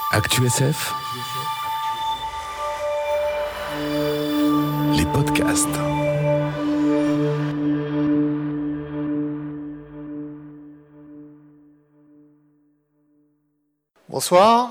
ActuSF, les podcasts. Bonsoir.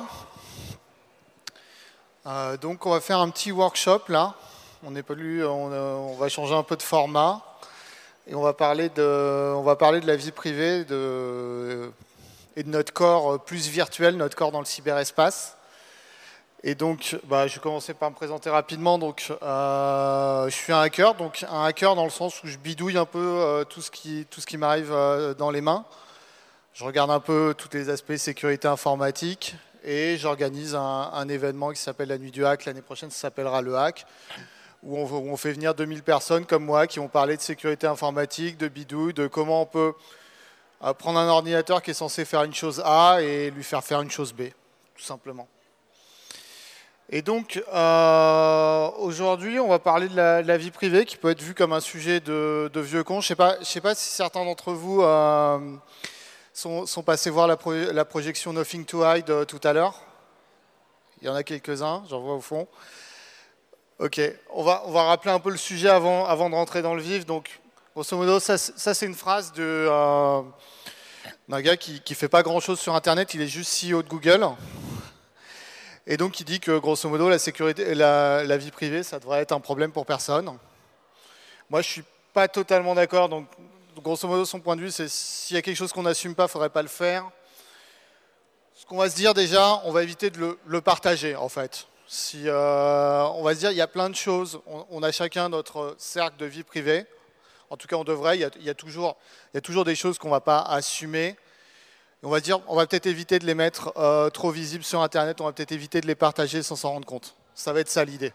Donc on va faire un petit workshop là. On va changer un peu de format et on va parler de la vie privée et de notre corps plus virtuel, notre corps dans le cyberespace. Et donc, je vais commencer par me présenter rapidement. Donc, je suis un hacker. Donc, un hacker dans le sens où je bidouille un peu tout ce qui m'arrive dans les mains. Je regarde un peu tous les aspects sécurité informatique et j'organise un événement qui s'appelle la Nuit du Hack. L'année prochaine, ça s'appellera le Hack, où on fait venir 2000 personnes comme moi qui vont parler de sécurité informatique, de bidouille, de comment on peut prendre un ordinateur qui est censé faire une chose A et lui faire faire une chose B, tout simplement. Et donc, aujourd'hui, on va parler de la vie privée qui peut être vue comme un sujet de vieux con. Je sais pas si certains d'entre vous sont passés voir la projection Nothing to Hide tout à l'heure. Il y en a quelques-uns, j'en vois au fond. Ok, on va rappeler un peu le sujet avant de rentrer dans le vif. Donc, grosso modo, ça c'est une phrase d'un gars qui fait pas grand-chose sur Internet, il est juste CEO de Google. Et donc, il dit que, grosso modo, la sécurité, la vie privée, ça devrait être un problème pour personne. Moi, je suis pas totalement d'accord. Donc, grosso modo, son point de vue, c'est s'il y a quelque chose qu'on n'assume pas, il ne faudrait pas le faire. Ce qu'on va se dire déjà, on va éviter de le partager, en fait. On va se dire, il y a plein de choses. On a chacun notre cercle de vie privée. En tout cas, on devrait. Il y a toujours des choses qu'on ne va pas assumer. On va dire, on va peut-être éviter de les mettre trop visibles sur Internet. On va peut-être éviter de les partager sans s'en rendre compte. Ça va être ça l'idée.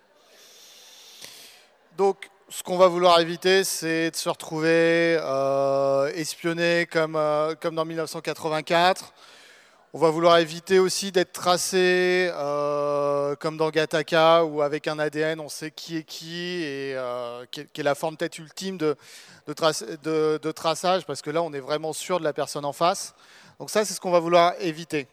Donc, ce qu'on va vouloir éviter, c'est de se retrouver espionné comme dans 1984. On va vouloir éviter aussi d'être tracé comme dans Gattaca, où avec un ADN, on sait qui est qui, et qui est la forme peut-être ultime de traçage, parce que là, on est vraiment sûr de la personne en face. Donc ça, c'est ce qu'on va vouloir éviter.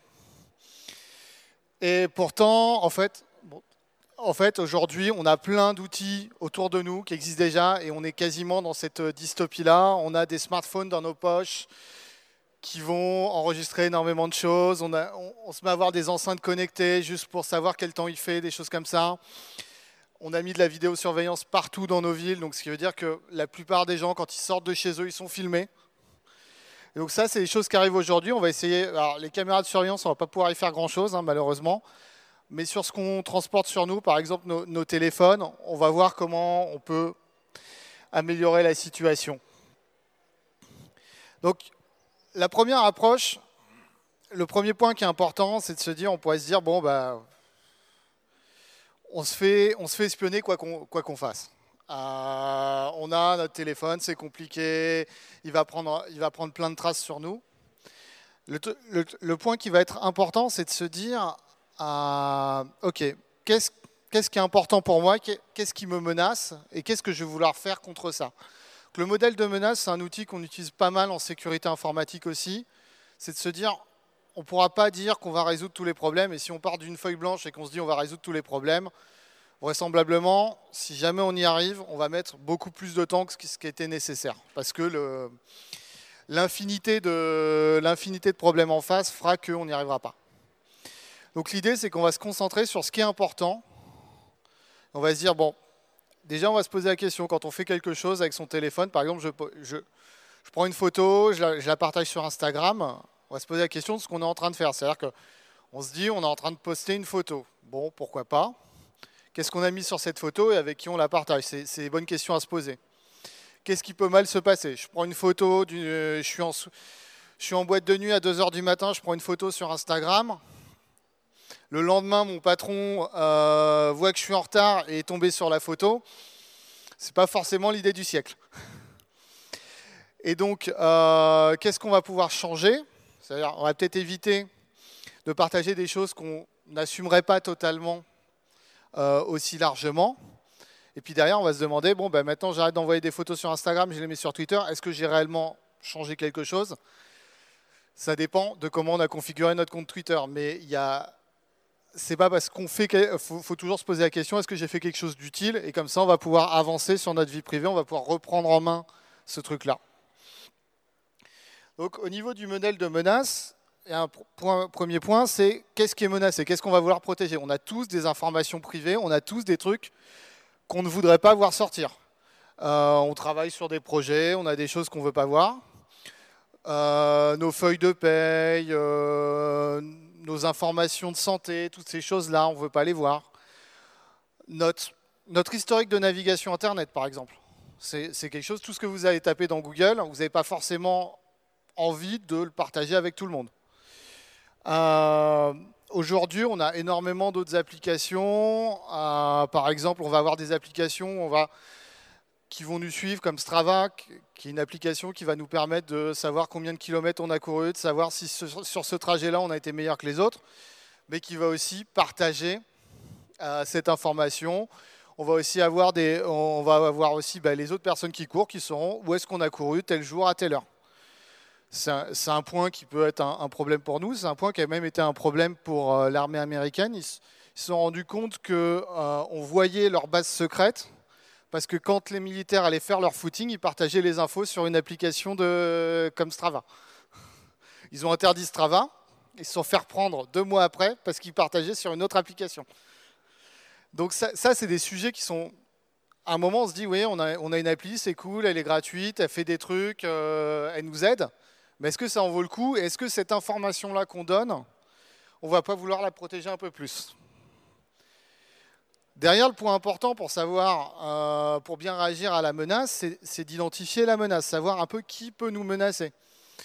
Et pourtant, en fait, aujourd'hui, on a plein d'outils autour de nous qui existent déjà, et on est quasiment dans cette dystopie-là. On a des smartphones dans nos poches qui vont enregistrer énormément de choses. On se met à avoir des enceintes connectées juste pour savoir quel temps il fait, des choses comme ça. On a mis de la vidéosurveillance partout dans nos villes, donc ce qui veut dire que la plupart des gens, quand ils sortent de chez eux, ils sont filmés. Et donc ça, c'est des choses qui arrivent aujourd'hui. On va essayer. Alors, les caméras de surveillance, on ne va pas pouvoir y faire grand-chose, malheureusement. Mais sur ce qu'on transporte sur nous, par exemple nos téléphones, on va voir comment on peut améliorer la situation. Donc, la première approche, le premier point qui est important, c'est de se dire, on pourrait se dire, on se fait espionner quoi qu'on fasse. On a notre téléphone, c'est compliqué, il va prendre plein de traces sur nous. Le point qui va être important, c'est de se dire, ok, qu'est-ce qui est important pour moi, qu'est-ce qui me menace et qu'est-ce que je vais vouloir faire contre ça. Le modèle de menace, c'est un outil qu'on utilise pas mal en sécurité informatique aussi. C'est de se dire, on ne pourra pas dire qu'on va résoudre tous les problèmes. Et si on part d'une feuille blanche et qu'on se dit on va résoudre tous les problèmes, vraisemblablement, si jamais on y arrive, on va mettre beaucoup plus de temps que ce qui était nécessaire. Parce que l'infinité de problèmes en face fera qu'on n'y arrivera pas. Donc l'idée, c'est qu'on va se concentrer sur ce qui est important. On va se dire, déjà, on va se poser la question, quand on fait quelque chose avec son téléphone, par exemple, je prends une photo, je la partage sur Instagram, on va se poser la question de ce qu'on est en train de faire. C'est-à-dire qu'on se dit, on est en train de poster une photo. Bon, pourquoi pas? Qu'est-ce qu'on a mis sur cette photo et avec qui on la partage? C'est des bonnes questions à se poser. Qu'est-ce qui peut mal se passer? Je prends une photo, je suis en boîte de nuit à 2h du matin, je prends une photo sur Instagram. Le lendemain, mon patron voit que je suis en retard et est tombé sur la photo. C'est pas forcément l'idée du siècle. Et donc, qu'est-ce qu'on va pouvoir changer? C'est-à-dire, on va peut-être éviter de partager des choses qu'on n'assumerait pas totalement aussi largement. Et puis derrière, on va se demander, maintenant j'arrête d'envoyer des photos sur Instagram, je les mets sur Twitter. Est-ce que j'ai réellement changé quelque chose? Ça dépend de comment on a configuré notre compte Twitter. Mais il y a c'est pas parce qu'on fait... faut toujours se poser la question, est-ce que j'ai fait quelque chose d'utile? Et comme ça, on va pouvoir avancer sur notre vie privée, on va pouvoir reprendre en main ce truc-là. Donc, au niveau du modèle de menace, premier point, c'est qu'est-ce qui est menacé? Qu'est-ce qu'on va vouloir protéger? On a tous des informations privées, on a tous des trucs qu'on ne voudrait pas voir sortir. On travaille sur des projets, on a des choses qu'on ne veut pas voir. Nos feuilles de paye, nos informations de santé, toutes ces choses-là, on ne veut pas les voir. Notre historique de navigation Internet, par exemple. C'est quelque chose, tout ce que vous avez tapé dans Google, vous n'avez pas forcément envie de le partager avec tout le monde. Aujourd'hui, on a énormément d'autres applications. Par exemple, on va avoir des applications qui vont nous suivre, comme Strava, qui est une application qui va nous permettre de savoir combien de kilomètres on a couru, de savoir si sur ce trajet-là, on a été meilleur que les autres, mais qui va aussi partager cette information. On va avoir aussi les autres personnes qui courent, qui sauront où est-ce qu'on a couru tel jour à telle heure. C'est un point qui peut être un problème pour nous, c'est un point qui a même été un problème pour l'armée américaine. Ils se sont rendus compte qu'on voyait leurs bases secrètes, parce que quand les militaires allaient faire leur footing, ils partageaient les infos sur une application comme Strava. Ils ont interdit Strava, ils se sont fait reprendre 2 mois après, parce qu'ils partageaient sur une autre application. Donc ça c'est des sujets qui sont... À un moment, on se dit, oui, on a une appli, c'est cool, elle est gratuite, elle fait des trucs, elle nous aide. Mais est-ce que ça en vaut le coup? Et est-ce que cette information-là qu'on donne, on ne va pas vouloir la protéger un peu plus? Derrière, le point important pour savoir, pour bien réagir à la menace, c'est d'identifier la menace, savoir un peu qui peut nous menacer.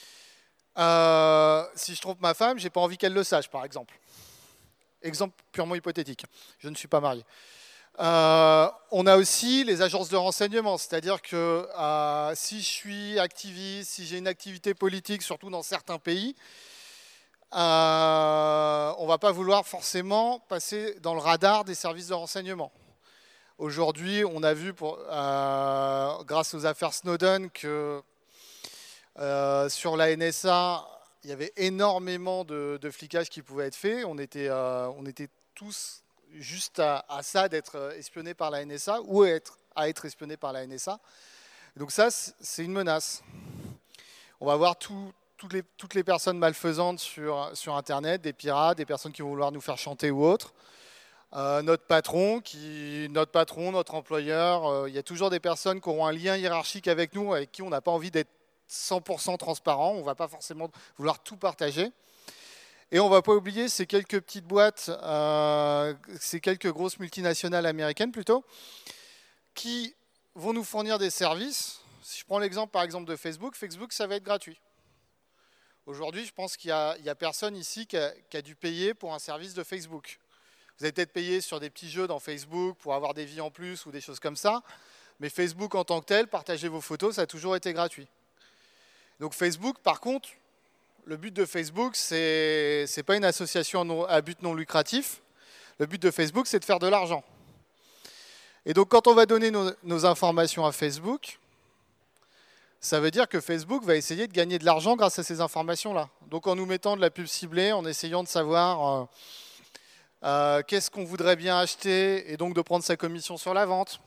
Si je trompe ma femme, je n'ai pas envie qu'elle le sache, par exemple. Exemple purement hypothétique. Je ne suis pas marié. On a aussi les agences de renseignement, c'est-à-dire que si je suis activiste, si j'ai une activité politique, surtout dans certains pays, on ne va pas vouloir forcément passer dans le radar des services de renseignement. Aujourd'hui, on a vu, grâce aux affaires Snowden, que sur la NSA, il y avait énormément de flicage qui pouvait être fait. On était tous juste à ça d'être espionné par la NSA ou à être espionné par la NSA. Donc ça, c'est une menace. On va voir toutes les personnes malfaisantes sur Internet, des pirates, des personnes qui vont vouloir nous faire chanter ou autre. Notre patron, notre employeur, il y a toujours des personnes qui auront un lien hiérarchique avec nous, avec qui on n'a pas envie d'être 100% transparent. On ne va pas forcément vouloir tout partager. Et on ne va pas oublier ces quelques petites boîtes, ces quelques grosses multinationales américaines plutôt, qui vont nous fournir des services. Si je prends l'exemple par exemple de Facebook, Facebook ça va être gratuit. Aujourd'hui, je pense qu'il n'y a personne ici qui a dû payer pour un service de Facebook. Vous avez peut-être payé sur des petits jeux dans Facebook pour avoir des vies en plus ou des choses comme ça, mais Facebook en tant que tel, partager vos photos, ça a toujours été gratuit. Donc Facebook, par contre, le but de Facebook, c'est pas une association à but non lucratif. Le but de Facebook, c'est de faire de l'argent. Et donc, quand on va donner nos informations à Facebook, ça veut dire que Facebook va essayer de gagner de l'argent grâce à ces informations-là. Donc, en nous mettant de la pub ciblée, en essayant de savoir qu'est-ce qu'on voudrait bien acheter et donc de prendre sa commission sur la vente.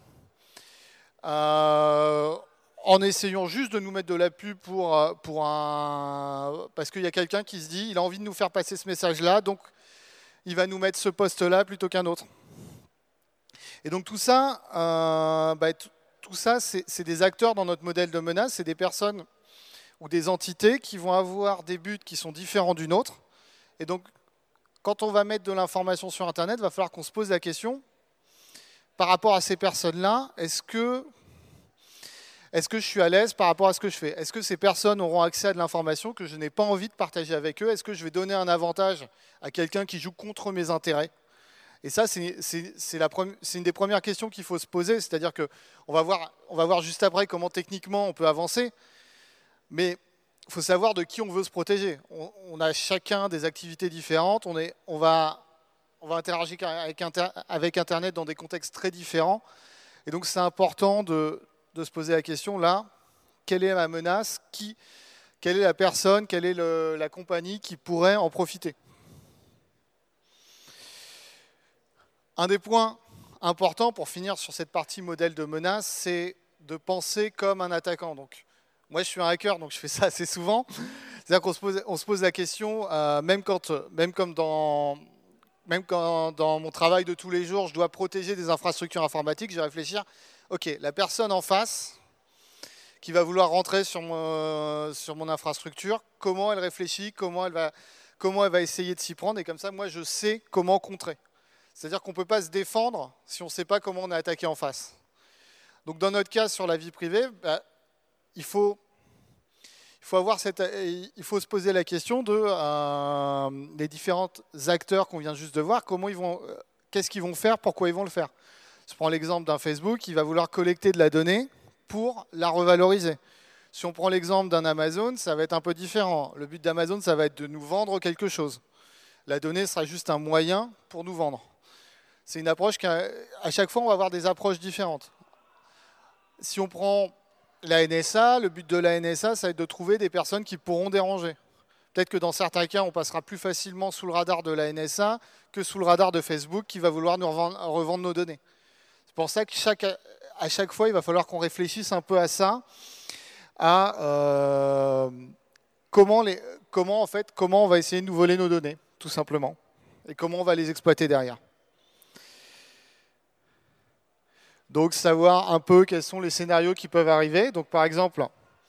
En essayant juste de nous mettre de la pub parce qu'il y a quelqu'un qui se dit il a envie de nous faire passer ce message-là, donc il va nous mettre ce poste-là plutôt qu'un autre. Et donc tout ça, c'est des acteurs dans notre modèle de menace, c'est des personnes ou des entités qui vont avoir des buts qui sont différents d'une autre. Et donc, quand on va mettre de l'information sur Internet, il va falloir qu'on se pose la question, par rapport à ces personnes-là, est-ce que je suis à l'aise par rapport à ce que je fais? Est-ce que ces personnes auront accès à de l'information que je n'ai pas envie de partager avec eux? Est-ce que je vais donner un avantage à quelqu'un qui joue contre mes intérêts? Et ça, c'est une des premières questions qu'il faut se poser. C'est-à-dire qu'on va voir juste après comment techniquement on peut avancer. Mais il faut savoir de qui on veut se protéger. On a chacun des activités différentes. On va interagir avec Internet dans des contextes très différents. Et donc, c'est important de se poser la question, là, quelle est ma menace? Quelle est la personne? Quelle est la compagnie qui pourrait en profiter? Un des points importants pour finir sur cette partie modèle de menace, c'est de penser comme un attaquant. Donc, moi, je suis un hacker, donc je fais ça assez souvent. C'est-à-dire qu'on se pose la question, même quand dans mon travail de tous les jours, je dois protéger des infrastructures informatiques, je vais réfléchir, ok, la personne en face qui va vouloir rentrer sur mon infrastructure, comment elle réfléchit, comment elle va essayer de s'y prendre, et comme ça, moi, je sais comment contrer. C'est-à-dire qu'on ne peut pas se défendre si on ne sait pas comment on est attaqué en face. Donc dans notre cas, sur la vie privée, il faut se poser la question de les différents acteurs qu'on vient juste de voir, qu'est-ce qu'ils vont faire, pourquoi ils vont le faire. Je prends l'exemple d'un Facebook qui va vouloir collecter de la donnée pour la revaloriser. Si on prend l'exemple d'un Amazon, ça va être un peu différent. Le but d'Amazon, ça va être de nous vendre quelque chose. La donnée sera juste un moyen pour nous vendre. C'est une approche qu'à chaque fois, on va avoir des approches différentes. Si on prend la NSA, le but de la NSA, ça va être de trouver des personnes qui pourront déranger. Peut-être que dans certains cas, on passera plus facilement sous le radar de la NSA que sous le radar de Facebook qui va vouloir nous revendre nos données. C'est pour ça qu'à chaque fois, il va falloir qu'on réfléchisse un peu à ça, à comment on va essayer de nous voler nos données, tout simplement, et comment on va les exploiter derrière. Donc, savoir un peu quels sont les scénarios qui peuvent arriver. Donc, par exemple,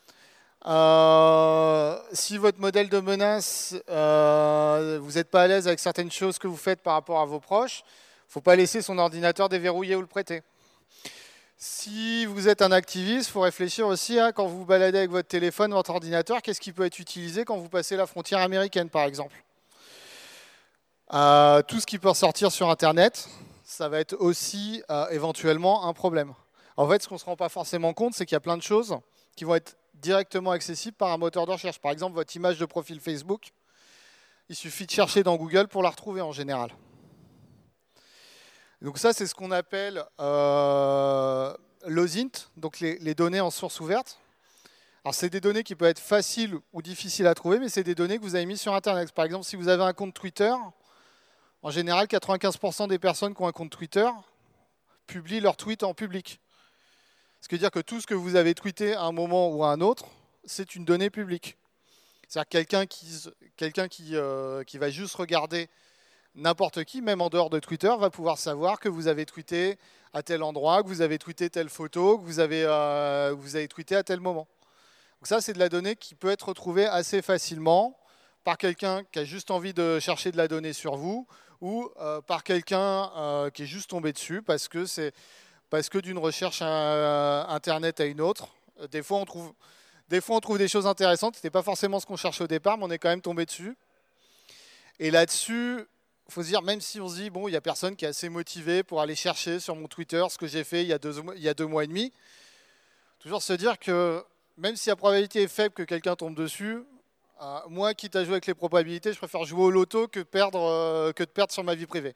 si votre modèle de menace, vous n'êtes pas à l'aise avec certaines choses que vous faites par rapport à vos proches, il ne faut pas laisser son ordinateur déverrouillé ou le prêter. Si vous êtes un activiste, il faut réfléchir aussi à, quand vous vous baladez avec votre téléphone, votre ordinateur, qu'est-ce qui peut être utilisé quand vous passez la frontière américaine, par exemple. Tout ce qui peut ressortir sur Internet, ça va être aussi éventuellement un problème. En fait, ce qu'on ne se rend pas forcément compte, c'est qu'il y a plein de choses qui vont être directement accessibles par un moteur de recherche. Par exemple, votre image de profil Facebook, il suffit de chercher dans Google pour la retrouver en général. Donc ça, c'est ce qu'on appelle l'OSINT, donc les données en source ouverte. Alors, c'est des données qui peuvent être faciles ou difficiles à trouver, mais c'est des données que vous avez mises sur Internet. Par exemple, si vous avez un compte Twitter, en général, 95% des personnes qui ont un compte Twitter publient leurs tweets en public. Ce qui veut dire que tout ce que vous avez tweeté à un moment ou à un autre, c'est une donnée publique. C'est-à-dire quelqu'un qui va juste regarder n'importe qui, même en dehors de Twitter, va pouvoir savoir que vous avez tweeté à tel endroit, que vous avez tweeté telle photo, que vous avez tweeté à tel moment. Donc ça, c'est de la donnée qui peut être retrouvée assez facilement par quelqu'un qui a juste envie de chercher de la donnée sur vous, ou par quelqu'un qui est juste tombé dessus parce que d'une recherche Internet à une autre, des fois on trouve des choses intéressantes. Ce n'était pas forcément ce qu'on cherchait au départ, mais on est quand même tombé dessus. Et là-dessus, il faut se dire, même si on se dit, bon, il n'y a personne qui est assez motivé pour aller chercher sur mon Twitter ce que j'ai fait il y a 2 mois et demi, toujours se dire que même si la probabilité est faible que quelqu'un tombe dessus, moi, quitte à jouer avec les probabilités, je préfère jouer au loto que de perdre sur ma vie privée.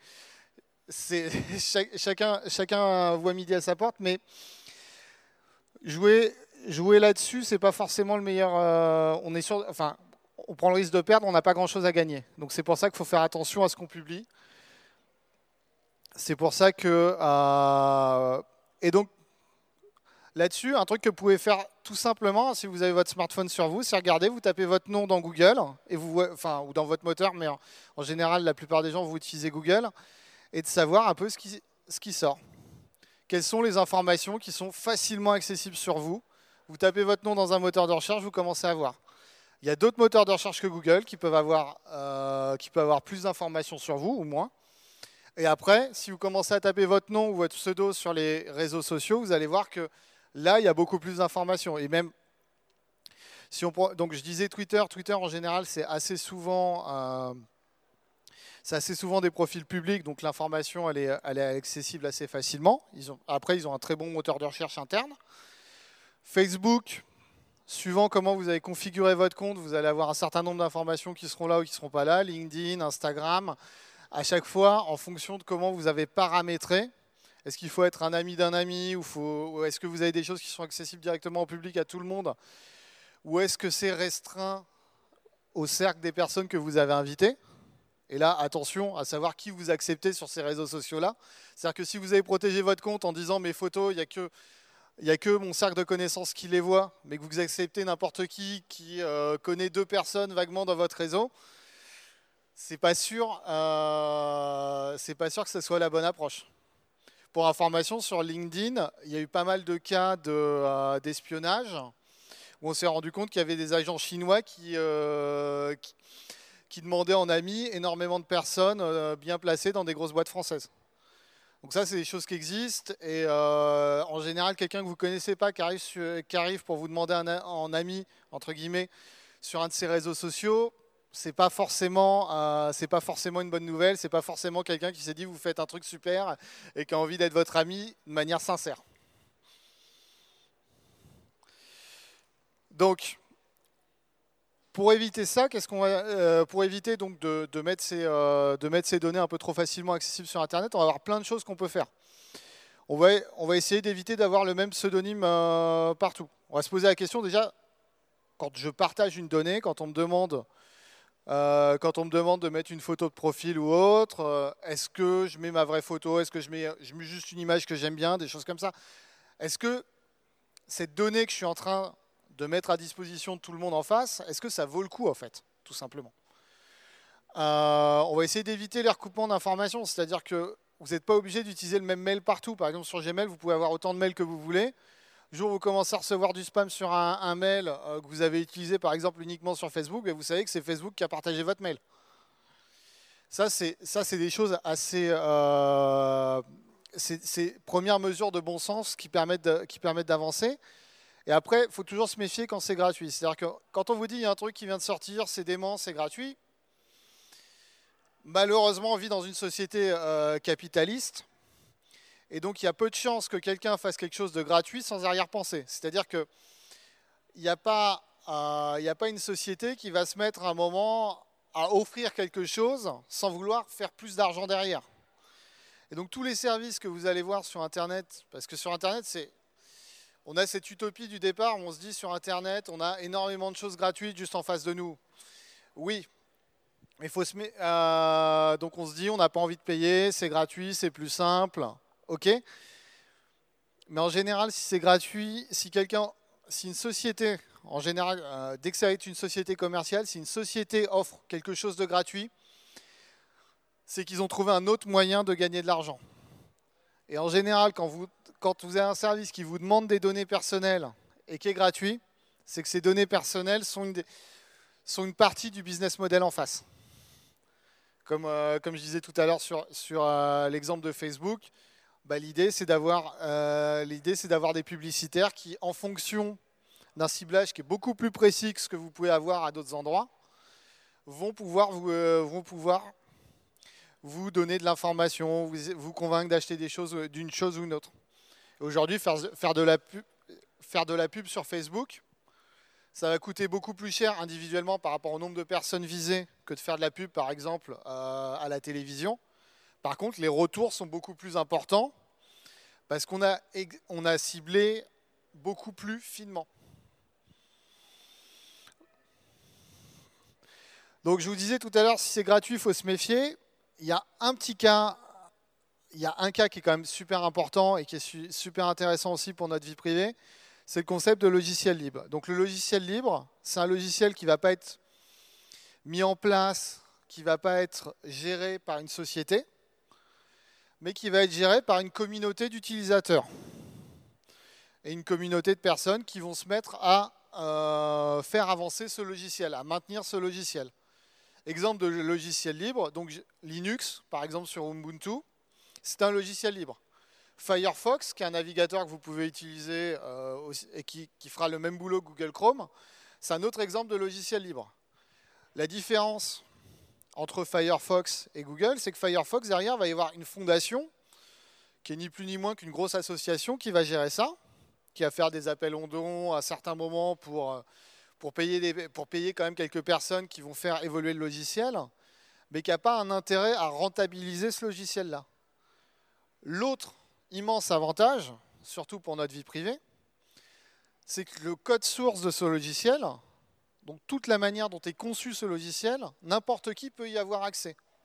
Chacun voit midi à sa porte, mais jouer là-dessus, c'est pas forcément le meilleur. On prend le risque de perdre, on n'a pas grand-chose à gagner. Donc c'est pour ça qu'il faut faire attention à ce qu'on publie. C'est pour ça que et donc là-dessus, un truc que vous pouvez faire tout simplement, si vous avez votre smartphone sur vous, c'est regarder, vous tapez votre nom dans Google, ou dans votre moteur, mais en général, la plupart des gens, vous utilisez Google, et de savoir un peu ce qui sort. Quelles sont les informations qui sont facilement accessibles sur vous. Vous tapez votre nom dans un moteur de recherche, vous commencez à voir. Il y a d'autres moteurs de recherche que Google qui peuvent avoir plus d'informations sur vous, ou moins. Et après, si vous commencez à taper votre nom ou votre pseudo sur les réseaux sociaux, vous allez voir que là, il y a beaucoup plus d'informations. Et même, donc je disais Twitter en général, c'est assez souvent des profils publics, donc l'information, elle est accessible assez facilement. Après, ils ont un très bon moteur de recherche interne. Facebook, suivant comment vous avez configuré votre compte, vous allez avoir un certain nombre d'informations qui seront là ou qui ne seront pas là. LinkedIn, Instagram, à chaque fois, en fonction de comment vous avez paramétré. Est-ce qu'il faut être un ami d'un ami, ou est-ce que vous avez des choses qui sont accessibles directement au public, à tout le monde, ou est-ce que c'est restreint au cercle des personnes que vous avez invitées? Et là, attention à savoir qui vous acceptez sur ces réseaux sociaux-là. C'est-à-dire que si vous avez protégé votre compte en disant mes photos, il n'y a que mon cercle de connaissances qui les voit, mais que vous acceptez n'importe qui connaît 2 personnes vaguement dans votre réseau, c'est pas sûr que ce soit la bonne approche. Pour information, sur LinkedIn, il y a eu pas mal de cas d'espionnage où on s'est rendu compte qu'il y avait des agents chinois qui demandaient en ami énormément de personnes bien placées dans des grosses boîtes françaises. Donc ça, c'est des choses qui existent. Et en général, quelqu'un que vous ne connaissez pas qui arrive pour vous demander en ami, entre guillemets, sur un de ces réseaux sociaux, c'est pas forcément une bonne nouvelle. C'est pas forcément quelqu'un qui s'est dit vous faites un truc super et qui a envie d'être votre ami de manière sincère. Donc, pour éviter ça, pour éviter donc de mettre ces données un peu trop facilement accessibles sur Internet, on va avoir plein de choses qu'on peut faire. On va essayer d'éviter d'avoir le même pseudonyme partout. On va se poser la question déjà, quand je partage une donnée, quand on me demande de mettre une photo de profil ou autre, est-ce que je mets ma vraie photo, est-ce que je mets juste une image que j'aime bien, des choses comme ça. Est-ce que cette donnée que je suis en train de mettre à disposition de tout le monde en face, est-ce que ça vaut le coup en fait, tout simplement. On va essayer d'éviter les recoupements d'informations, c'est-à-dire que vous n'êtes pas obligé d'utiliser le même mail partout. Par exemple sur Gmail, vous pouvez avoir autant de mails que vous voulez. Le jour où vous commencez à recevoir du spam sur un mail que vous avez utilisé par exemple uniquement sur Facebook, et vous savez que c'est Facebook qui a partagé votre mail. Ça c'est des choses assez... c'est premières mesures de bon sens qui permettent d'avancer. Et après, il faut toujours se méfier quand c'est gratuit. C'est-à-dire que quand on vous dit il y a un truc qui vient de sortir, c'est dément, c'est gratuit, malheureusement, on vit dans une société capitaliste. Et donc, il y a peu de chances que quelqu'un fasse quelque chose de gratuit sans arrière-pensée. C'est-à-dire qu'il n'y a pas une société qui va se mettre à un moment à offrir quelque chose sans vouloir faire plus d'argent derrière. Et donc, tous les services que vous allez voir sur Internet, parce que sur Internet, on a cette utopie du départ où on se dit sur Internet, on a énormément de choses gratuites juste en face de nous. Oui, mais donc on se dit, on n'a pas envie de payer, c'est gratuit, c'est plus simple, ok. Mais en général, si c'est gratuit, si une société, en général, dès que ça va être une société commerciale, si une société offre quelque chose de gratuit, c'est qu'ils ont trouvé un autre moyen de gagner de l'argent. Et en général, quand vous avez un service qui vous demande des données personnelles et qui est gratuit, c'est que ces données personnelles sont une partie du business model en face. Comme je disais tout à l'heure sur l'exemple de Facebook, l'idée c'est d'avoir des publicitaires qui, en fonction d'un ciblage qui est beaucoup plus précis que ce que vous pouvez avoir à d'autres endroits, vont pouvoir vous donner de l'information, vous convaincre d'acheter des choses d'une chose ou une autre. Aujourd'hui, faire de la pub sur Facebook, ça va coûter beaucoup plus cher individuellement par rapport au nombre de personnes visées que de faire de la pub, par exemple, à la télévision. Par contre, les retours sont beaucoup plus importants parce qu'on a ciblé beaucoup plus finement. Donc, je vous disais tout à l'heure, si c'est gratuit, il faut se méfier. Il y a un cas qui est quand même super important et qui est super intéressant aussi pour notre vie privée, c'est le concept de logiciel libre. Donc le logiciel libre, c'est un logiciel qui ne va pas être mis en place, qui ne va pas être géré par une société, mais qui va être géré par une communauté d'utilisateurs et une communauté de personnes qui vont se mettre à faire avancer ce logiciel, à maintenir ce logiciel. Exemple de logiciel libre, donc Linux, par exemple sur Ubuntu, c'est un logiciel libre. Firefox, qui est un navigateur que vous pouvez utiliser et qui fera le même boulot que Google Chrome, c'est un autre exemple de logiciel libre. La différence entre Firefox et Google, c'est que Firefox, derrière, va y avoir une fondation qui est ni plus ni moins qu'une grosse association qui va gérer ça, qui va faire des appels en dons à certains moments pour payer quand même quelques personnes qui vont faire évoluer le logiciel, mais qui n'a pas un intérêt à rentabiliser ce logiciel-là. L'autre immense avantage, surtout pour notre vie privée, c'est que le code source de ce logiciel, donc toute la manière dont est conçu ce logiciel, n'importe qui peut y avoir accès.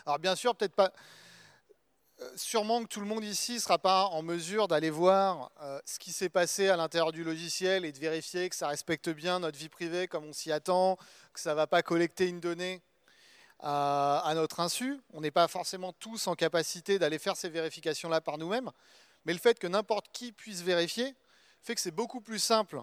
Alors bien sûr, peut-être pas. Sûrement que tout le monde ici ne sera pas en mesure d'aller voir ce qui s'est passé à l'intérieur du logiciel et de vérifier que ça respecte bien notre vie privée comme on s'y attend, que ça ne va pas collecter une donnée à notre insu. On n'est pas forcément tous en capacité d'aller faire ces vérifications-là par nous-mêmes, mais le fait que n'importe qui puisse vérifier fait que c'est beaucoup plus simple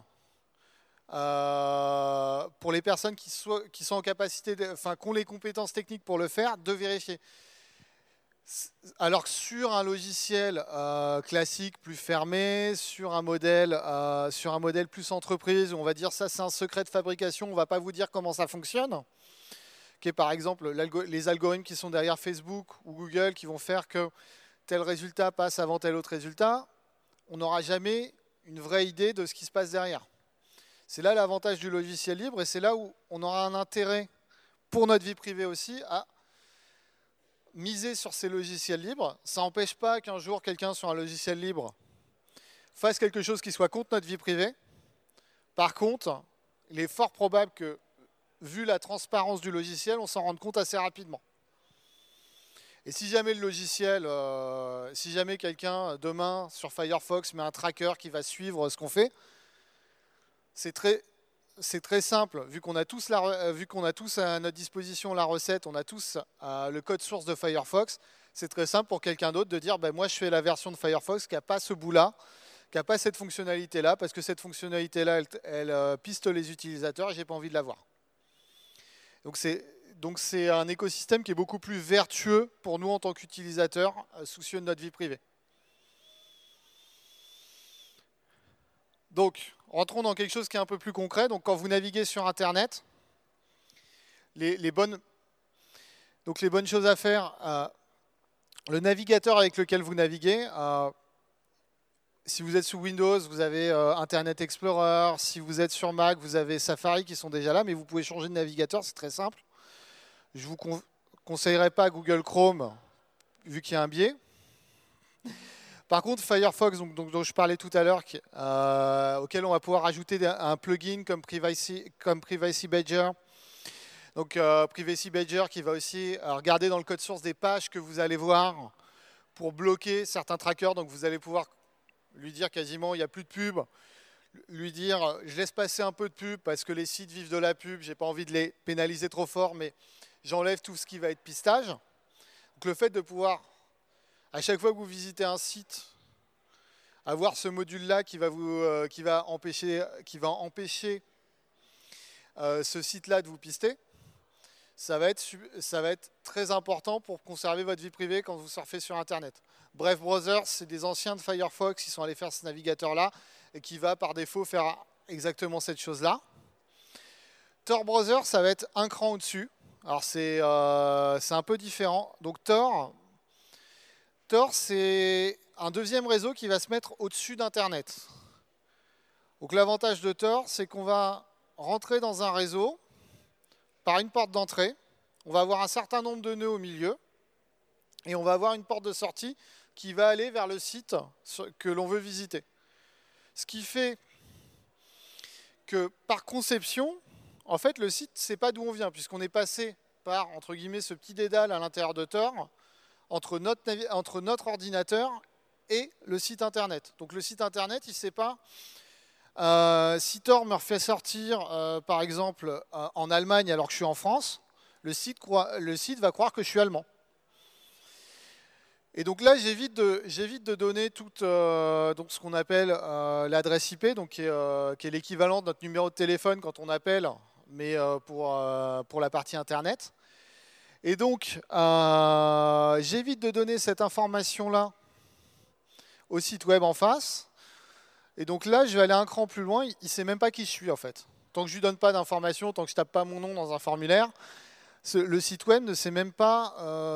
pour les personnes qui sont en capacité, enfin, qui ont les compétences techniques pour le faire, de vérifier. Alors que sur un logiciel classique plus fermé, sur un modèle plus entreprise, où on va dire ça c'est un secret de fabrication, on ne va pas vous dire comment ça fonctionne, qui est par exemple les algorithmes qui sont derrière Facebook ou Google qui vont faire que tel résultat passe avant tel autre résultat, on n'aura jamais une vraie idée de ce qui se passe derrière. C'est là l'avantage du logiciel libre et c'est là où on aura un intérêt pour notre vie privée aussi à miser sur ces logiciels libres. Ça n'empêche pas qu'un jour quelqu'un sur un logiciel libre fasse quelque chose qui soit contre notre vie privée. Par contre, il est fort probable que, vu la transparence du logiciel, on s'en rende compte assez rapidement. Et si jamais le logiciel, si jamais quelqu'un demain sur Firefox met un tracker qui va suivre ce qu'on fait, c'est très simple, vu qu'on a tous à notre disposition la recette, on a tous le code source de Firefox, c'est très simple pour quelqu'un d'autre de dire moi je fais la version de Firefox qui n'a pas ce bout-là, qui n'a pas cette fonctionnalité-là, parce que cette fonctionnalité-là, elle piste les utilisateurs et j'ai pas envie de l'avoir. Donc c'est un écosystème qui est beaucoup plus vertueux pour nous en tant qu'utilisateurs, soucieux de notre vie privée. Donc, rentrons dans quelque chose qui est un peu plus concret. Donc, quand vous naviguez sur Internet, les bonnes choses à faire, le navigateur avec lequel vous naviguez, si vous êtes sous Windows, vous avez Internet Explorer. Si vous êtes sur Mac, vous avez Safari qui sont déjà là, mais vous pouvez changer de navigateur, c'est très simple. Je ne vous conseillerais pas Google Chrome, vu qu'il y a un biais. Par contre, Firefox, dont je parlais tout à l'heure, auquel on va pouvoir ajouter un plugin comme Privacy Badger. Donc Privacy Badger qui va aussi regarder dans le code source des pages que vous allez voir pour bloquer certains trackers. Donc vous allez pouvoir lui dire quasiment il n'y a plus de pub, lui dire je laisse passer un peu de pub parce que les sites vivent de la pub, j'ai pas envie de les pénaliser trop fort, mais j'enlève tout ce qui va être pistage. Donc le fait de pouvoir, à chaque fois que vous visitez un site, avoir ce module-là qui va empêcher ce site-là de vous pister, ça va être très important pour conserver votre vie privée quand vous surfez sur Internet. Bref Browser, c'est des anciens de Firefox qui sont allés faire ce navigateur-là et qui va par défaut faire exactement cette chose-là. Tor Browser, ça va être un cran au-dessus. Alors c'est un peu différent. Donc Tor, c'est un deuxième réseau qui va se mettre au-dessus d'Internet. Donc l'avantage de Tor, c'est qu'on va rentrer dans un réseau par une porte d'entrée. On va avoir un certain nombre de nœuds au milieu et on va avoir une porte de sortie qui va aller vers le site que l'on veut visiter. Ce qui fait que par conception, en fait, le site, c'est pas d'où on vient, puisqu'on est passé par, entre guillemets, ce petit dédale à l'intérieur de Tor entre notre ordinateur et le site internet. Donc le site internet, il ne sait pas si Tor me refait sortir, par exemple, en Allemagne alors que je suis en France, le site va croire que je suis allemand. Et donc là, j'évite de donner toute donc ce qu'on appelle l'adresse IP, donc qui est l'équivalent de notre numéro de téléphone quand on appelle, mais pour la partie Internet. Et donc, j'évite de donner cette information-là au site web en face. Et donc là, je vais aller un cran plus loin. Il ne sait même pas qui je suis, en fait. Tant que je ne lui donne pas d'informations, tant que je ne tape pas mon nom dans un formulaire, le site web ne sait même pas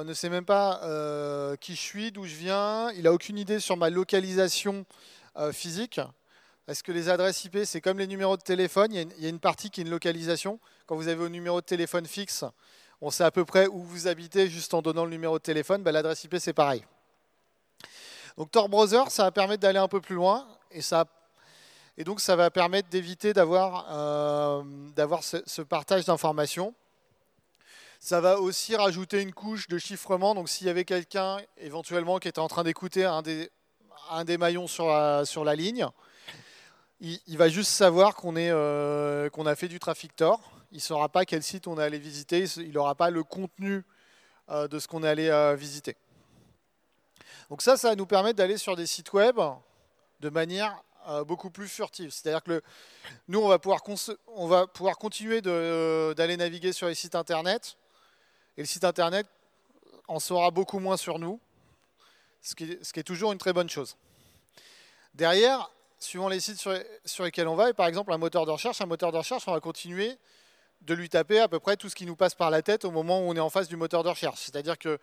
qui je suis, d'où je viens. Il n'a aucune idée sur ma localisation physique. Parce que les adresses IP, c'est comme les numéros de téléphone. Il y a une partie qui est une localisation. Quand vous avez un numéro de téléphone fixe, on sait à peu près où vous habitez juste en donnant le numéro de téléphone. Ben, l'adresse IP, c'est pareil. Donc Tor Browser, ça va permettre d'aller un peu plus loin. Et donc, ça va permettre d'éviter d'avoir ce partage d'informations. Ça va aussi rajouter une couche de chiffrement. Donc s'il y avait quelqu'un éventuellement qui était en train d'écouter un des maillons sur la ligne, il va juste savoir qu'on a fait du traffic Tor. Il ne saura pas quel site on est allé visiter. Il n'aura pas le contenu de ce qu'on est allé visiter. Donc ça va nous permettre d'aller sur des sites web de manière beaucoup plus furtive. C'est-à-dire que nous, on va pouvoir continuer d'aller naviguer sur les sites internet. Et le site internet en saura beaucoup moins sur nous, ce qui est toujours une très bonne chose. Derrière, suivant les sites sur lesquels on va, et par exemple un moteur de recherche, on va continuer de lui taper à peu près tout ce qui nous passe par la tête au moment où on est en face du moteur de recherche. C'est-à-dire que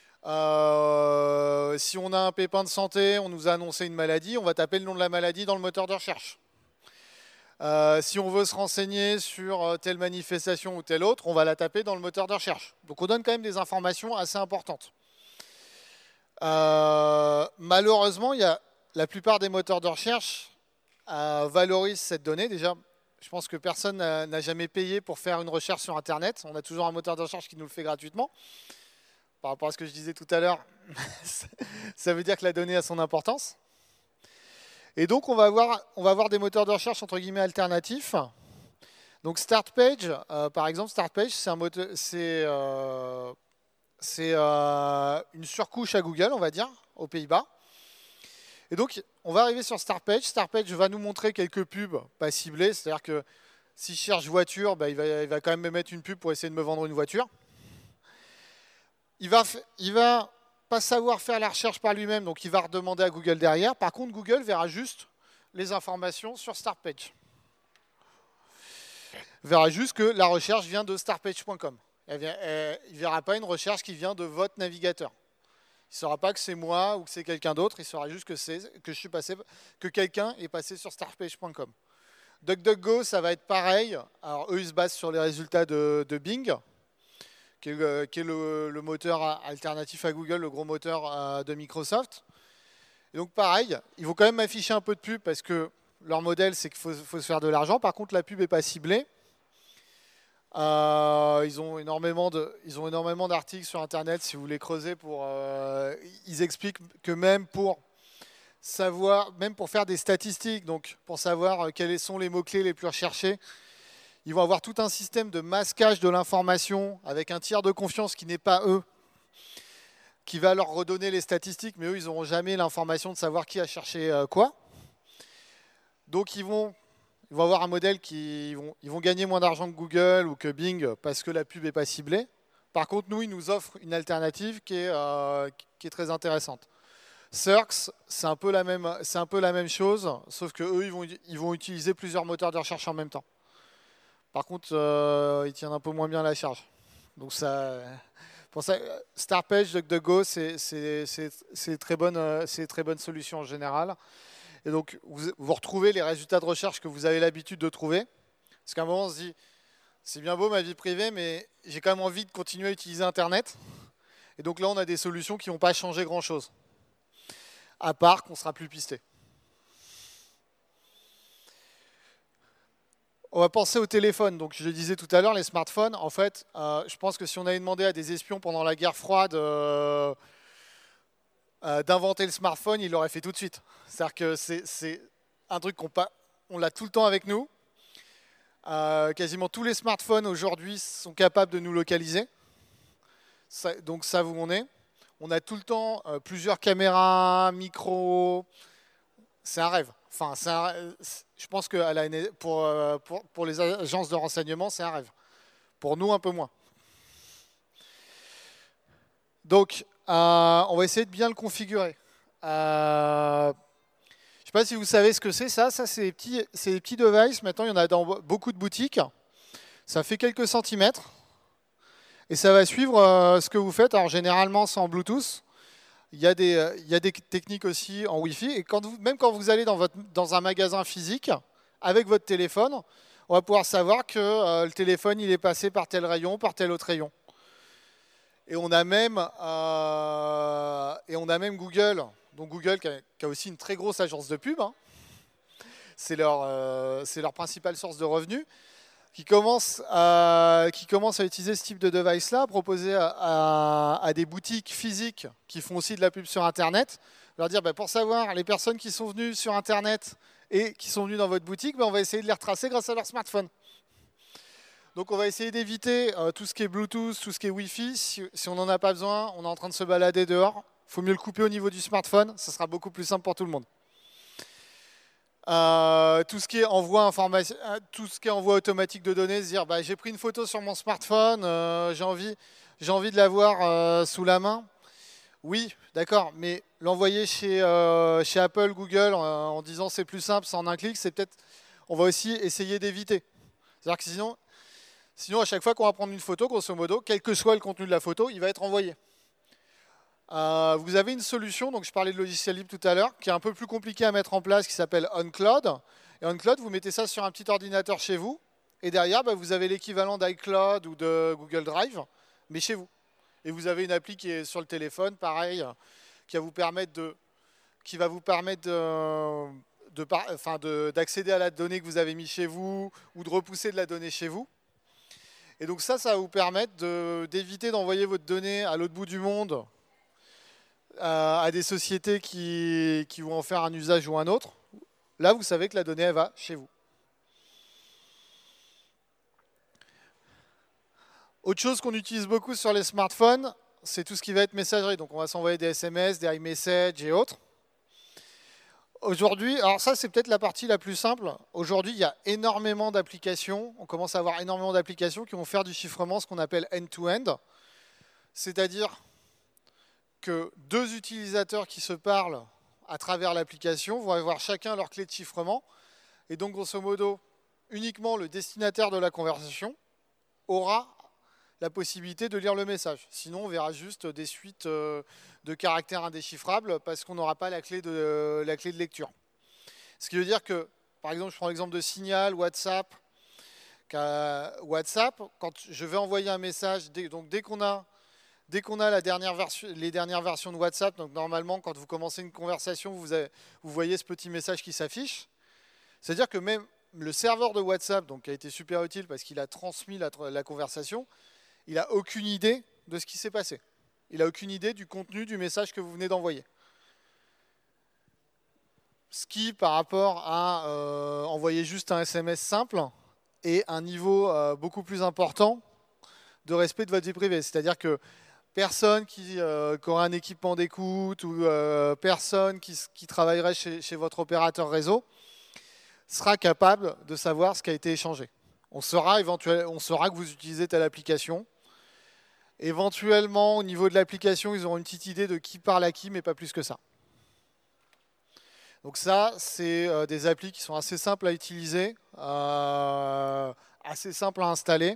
si on a un pépin de santé, on nous a annoncé une maladie, on va taper le nom de la maladie dans le moteur de recherche. Si on veut se renseigner sur telle manifestation ou telle autre, on va la taper dans le moteur de recherche. Donc on donne quand même des informations assez importantes. Malheureusement, la plupart des moteurs de recherche valorisent cette donnée. Déjà, je pense que personne n'a jamais payé pour faire une recherche sur Internet. On a toujours un moteur de recherche qui nous le fait gratuitement. Par rapport à ce que je disais tout à l'heure, ça veut dire que la donnée a son importance. Et donc, on va avoir des moteurs de recherche entre guillemets alternatifs. Donc, Startpage, par exemple, Startpage, c'est une surcouche à Google, on va dire, aux Pays-Bas. Et donc, on va arriver sur Startpage. Startpage va nous montrer quelques pubs pas ciblées. C'est-à-dire que si je cherche voiture, il va quand même me mettre une pub pour essayer de me vendre une voiture. Il va pas savoir faire la recherche par lui-même, donc il va redemander à Google derrière. Par contre, Google verra juste les informations sur Startpage. Il verra juste que la recherche vient de startpage.com. Il ne verra pas une recherche qui vient de votre navigateur. Il ne saura pas que c'est moi ou que c'est quelqu'un d'autre. Il saura juste que quelqu'un est passé sur startpage.com. DuckDuckGo, ça va être pareil. Alors eux, ils se basent sur les résultats de Bing, qui est le moteur alternatif à Google, le gros moteur de Microsoft. Et donc pareil, ils vont quand même afficher un peu de pub parce que leur modèle, c'est qu'il faut se faire de l'argent. Par contre, la pub n'est pas ciblée. Ils ont énormément d'articles sur Internet, si vous voulez creuser. Ils expliquent que même pour faire des statistiques, donc pour savoir quels sont les mots-clés les plus recherchés, ils vont avoir tout un système de masquage de l'information avec un tiers de confiance qui n'est pas eux, qui va leur redonner les statistiques, mais eux, ils n'auront jamais l'information de savoir qui a cherché quoi. Donc, ils vont avoir un modèle ils vont gagner moins d'argent que Google ou que Bing parce que la pub n'est pas ciblée. Par contre, nous, ils nous offrent une alternative qui est très intéressante. Search, c'est un peu la même chose, sauf que eux, ils vont utiliser plusieurs moteurs de recherche en même temps. Par contre, ils tiennent un peu moins bien la charge. Donc pour ça, Startpage, DuckDuckGo, c'est très bonne solution en général. Et donc, vous retrouvez les résultats de recherche que vous avez l'habitude de trouver. Parce qu'à un moment, on se dit, c'est bien beau ma vie privée, mais j'ai quand même envie de continuer à utiliser Internet. Et donc là, on a des solutions qui n'ont pas changé grand-chose. À part qu'on sera plus pisté. On va penser au téléphone. Donc, je le disais tout à l'heure, les smartphones, en fait, je pense que si on avait demandé à des espions pendant la guerre froide d'inventer le smartphone, ils l'auraient fait tout de suite. C'est-à-dire que c'est un truc on l'a tout le temps avec nous. Quasiment tous les smartphones aujourd'hui sont capables de nous localiser. Donc, ça où on est. On a tout le temps plusieurs caméras, micros. C'est un rêve. Enfin, je pense que pour les agences de renseignement, c'est un rêve. Pour nous, un peu moins. Donc, on va essayer de bien le configurer. Je ne sais pas si vous savez ce que c'est, ça. Ça, c'est des petits devices. Maintenant, il y en a dans beaucoup de boutiques. Ça fait quelques centimètres. Et ça va suivre ce que vous faites. Alors, généralement, c'est en Bluetooth. Il y a des techniques aussi en Wi-Fi. Et même quand vous allez dans un magasin physique, avec votre téléphone, on va pouvoir savoir que le téléphone il est passé par tel rayon, par tel autre rayon. Et on a même Google. Donc Google qui a aussi une très grosse agence de pub. Hein. C'est leur principale source de revenus. qui commencent à utiliser ce type de device-là, proposer à des boutiques physiques qui font aussi de la pub sur Internet, leur dire pour savoir les personnes qui sont venues sur Internet et qui sont venues dans votre boutique, on va essayer de les retracer grâce à leur smartphone. Donc on va essayer d'éviter tout ce qui est Bluetooth, tout ce qui est Wi-Fi. Si on n'en a pas besoin, on est en train de se balader dehors. Il faut mieux le couper au niveau du smartphone, ça sera beaucoup plus simple pour tout le monde. Tout ce qui est envoi automatique de données, se dire j'ai pris une photo sur mon smartphone, j'ai envie de l'avoir sous la main. Oui, d'accord, mais l'envoyer chez Apple, Google en disant c'est plus simple, c'est en un clic, c'est peut-être, on va aussi essayer d'éviter. C'est-à-dire que sinon à chaque fois qu'on va prendre une photo, grosso modo, quel que soit le contenu de la photo, il va être envoyé. Vous avez une solution, donc je parlais de logiciel libre tout à l'heure, qui est un peu plus compliqué à mettre en place, qui s'appelle OnCloud. Et OnCloud, vous mettez ça sur un petit ordinateur chez vous, et derrière, vous avez l'équivalent d'iCloud ou de Google Drive, mais chez vous. Et vous avez une appli qui est sur le téléphone, pareil, qui va vous permettre d'accéder à la donnée que vous avez mis chez vous, ou de repousser de la donnée chez vous. Et donc ça va vous permettre d'éviter d'envoyer votre donnée à l'autre bout du monde, à des sociétés qui vont en faire un usage ou un autre. Là, vous savez que la donnée, elle va chez vous. Autre chose qu'on utilise beaucoup sur les smartphones, c'est tout ce qui va être messagerie. Donc, on va s'envoyer des SMS, des iMessage et autres. Aujourd'hui, alors ça, c'est peut-être la partie la plus simple. Aujourd'hui, il y a énormément d'applications. On commence à avoir énormément d'applications qui vont faire du chiffrement, ce qu'on appelle end-to-end. C'est-à-dire que deux utilisateurs qui se parlent à travers l'application vont avoir chacun leur clé de chiffrement. Et donc, grosso modo, uniquement le destinataire de la conversation aura la possibilité de lire le message. Sinon, on verra juste des suites de caractères indéchiffrables parce qu'on n'aura pas la clé de lecture. Ce qui veut dire que, par exemple, je prends l'exemple de Signal, WhatsApp. WhatsApp, quand je vais envoyer un message, dès qu'on a les dernières versions de WhatsApp, donc normalement, quand vous commencez une conversation, vous voyez ce petit message qui s'affiche. C'est-à-dire que même le serveur de WhatsApp, donc, qui a été super utile parce qu'il a transmis la conversation, il n'a aucune idée de ce qui s'est passé. Il n'a aucune idée du contenu du message que vous venez d'envoyer. Ce qui, par rapport à envoyer juste un SMS simple, est un niveau beaucoup plus important de respect de votre vie privée. C'est-à-dire que personne qui aura un équipement d'écoute ou personne qui travaillerait chez votre opérateur réseau sera capable de savoir ce qui a été échangé. On saura que vous utilisez telle application. Éventuellement, au niveau de l'application, ils auront une petite idée de qui parle à qui, mais pas plus que ça. Donc ça, c'est des applis qui sont assez simples à utiliser, assez simples à installer,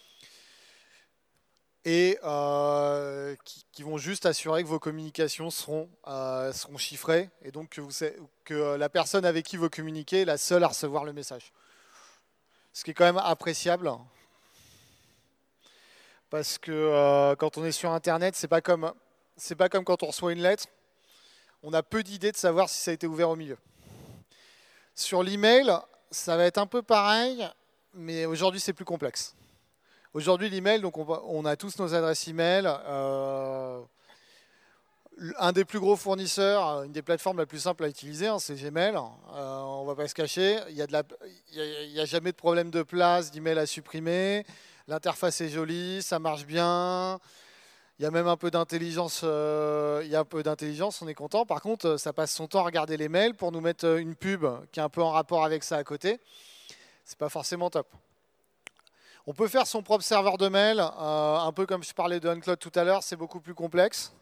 et qui vont juste assurer que vos communications seront chiffrées, et donc que la personne avec qui vous communiquez est la seule à recevoir le message. Ce qui est quand même appréciable. Parce que quand on est sur Internet, c'est pas comme quand on reçoit une lettre. On a peu d'idées de savoir si ça a été ouvert au milieu. Sur l'email, ça va être un peu pareil, mais aujourd'hui, c'est plus complexe. Aujourd'hui, l'email, donc on a tous nos adresses email. Un des plus gros fournisseurs, une des plateformes la plus simple à utiliser, c'est Gmail. On ne va pas se cacher. Il n'y a jamais de problème de place, d'email à supprimer. L'interface est jolie, ça marche bien. Il y a même un peu d'intelligence. On est content. Par contre, ça passe son temps à regarder les mails pour nous mettre une pub qui est un peu en rapport avec ça à côté. C'est pas forcément top. On peut faire son propre serveur de mail, un peu comme je parlais de OnCloud tout à l'heure, c'est beaucoup plus complexe.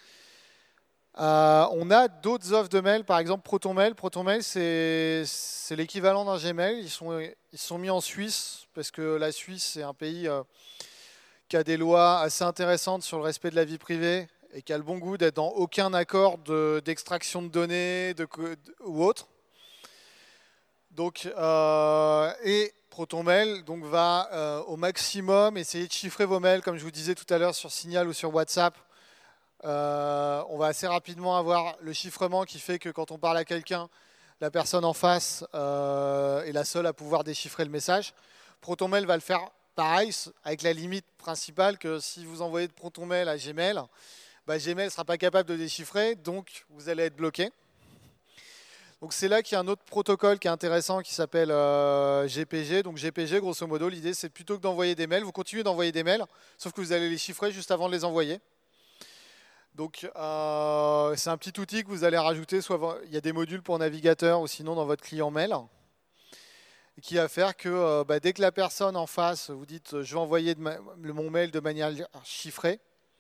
On a d'autres offres de mail, par exemple ProtonMail. ProtonMail, c'est l'équivalent d'un Gmail. Ils sont mis en Suisse, parce que la Suisse, c'est un pays qui a des lois assez intéressantes sur le respect de la vie privée et qui a le bon goût d'être dans aucun accord d'extraction de données ou autre. Donc, et ProtonMail va au maximum essayer de chiffrer vos mails, comme je vous disais tout à l'heure sur Signal ou sur WhatsApp. On va assez rapidement avoir le chiffrement qui fait que quand on parle à quelqu'un, la personne en face est la seule à pouvoir déchiffrer le message. ProtonMail va le faire pareil, avec la limite principale que si vous envoyez de ProtonMail à Gmail, bah, Gmail ne sera pas capable de déchiffrer, donc vous allez être bloqué. Donc c'est là qu'il y a un autre protocole qui est intéressant qui s'appelle GPG. Donc GPG, grosso modo, l'idée c'est plutôt que d'envoyer des mails, vous continuez d'envoyer des mails, sauf que vous allez les chiffrer juste avant de les envoyer. Donc c'est un petit outil que vous allez rajouter, soit il y a des modules pour navigateur ou sinon dans votre client mail, qui va faire que bah, dès que la personne en face, vous dites je vais envoyer mon mail de manière chiffrée,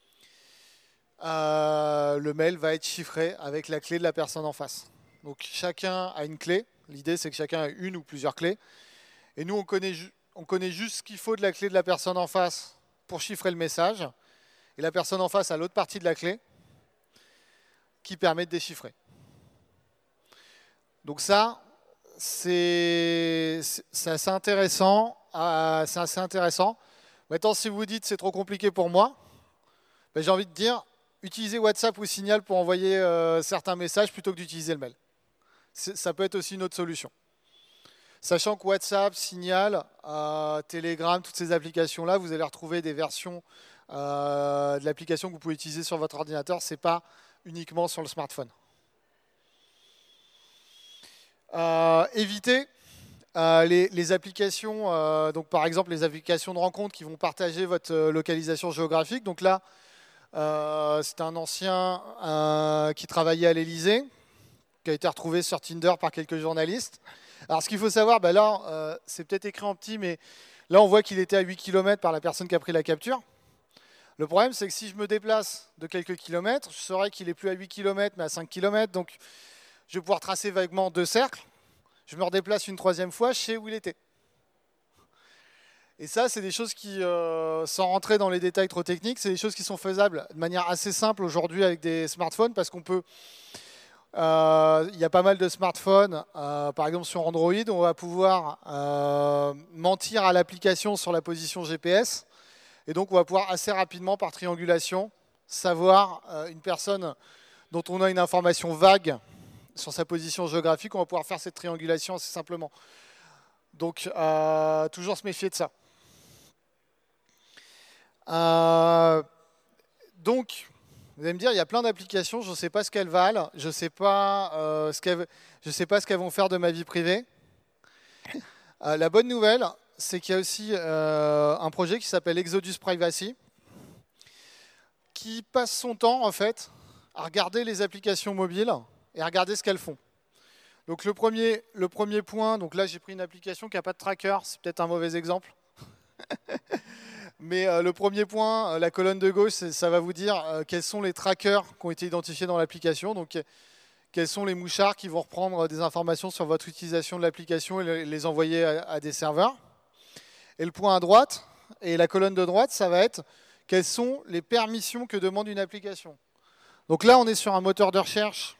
le mail va être chiffré avec la clé de la personne en face. Donc chacun a une clé. L'idée c'est que chacun a une ou plusieurs clés. Et nous on connaît juste ce qu'il faut de la clé de la personne en face pour chiffrer le message. Et la personne en face a l'autre partie de la clé qui permet de déchiffrer. Donc ça, c'est assez intéressant. Maintenant, si vous dites c'est trop compliqué pour moi, ben, j'ai envie de dire utilisez WhatsApp ou Signal pour envoyer certains messages plutôt que d'utiliser le mail. Ça peut être aussi une autre solution. Sachant que WhatsApp, Signal, Telegram, toutes ces applications-là, vous allez retrouver des versions de l'application que vous pouvez utiliser sur votre ordinateur. Ce n'est pas uniquement sur le smartphone. Évitez les applications, donc par exemple les applications de rencontre qui vont partager votre localisation géographique. Donc là, c'est un ancien qui travaillait à l'Elysée, qui a été retrouvé sur Tinder par quelques journalistes. Alors ce qu'il faut savoir, bah là, c'est peut-être écrit en petit, mais là on voit qu'il était à 8 km par la personne qui a pris la capture. Le problème, c'est que si je me déplace de quelques kilomètres, je saurai qu'il n'est plus à 8 km, mais à 5 km. Donc, je vais pouvoir tracer vaguement 2 cercles. Je me redéplace une troisième fois, je sais où il était. Et ça, c'est des choses qui, sans rentrer dans les détails trop techniques, c'est des choses qui sont faisables de manière assez simple aujourd'hui avec des smartphones, parce qu'on peut... il y a pas mal de smartphones, par exemple sur Android, on va pouvoir mentir à l'application sur la position GPS. Et donc, on va pouvoir assez rapidement, par triangulation, savoir une personne dont on a une information vague sur sa position géographique. On va pouvoir faire cette triangulation assez simplement. Donc, toujours se méfier de ça. Donc, vous allez me dire, il y a plein d'applications, je ne sais pas ce qu'elles valent, je ne sais pas ce qu'elles vont faire de ma vie privée. La bonne nouvelle, c'est qu'il y a aussi un projet qui s'appelle Exodus Privacy, qui passe son temps, en fait, à regarder les applications mobiles et à regarder ce qu'elles font. Donc le premier point, donc là j'ai pris une application qui n'a pas de tracker, c'est peut-être un mauvais exemple. Mais le premier point, la colonne de gauche, ça va vous dire quels sont les trackers qui ont été identifiés dans l'application. Donc quels sont les mouchards qui vont reprendre des informations sur votre utilisation de l'application et les envoyer à des serveurs. Et le point à droite, et la colonne de droite, ça va être quelles sont les permissions que demande une application. Donc là, on est sur un moteur de recherche.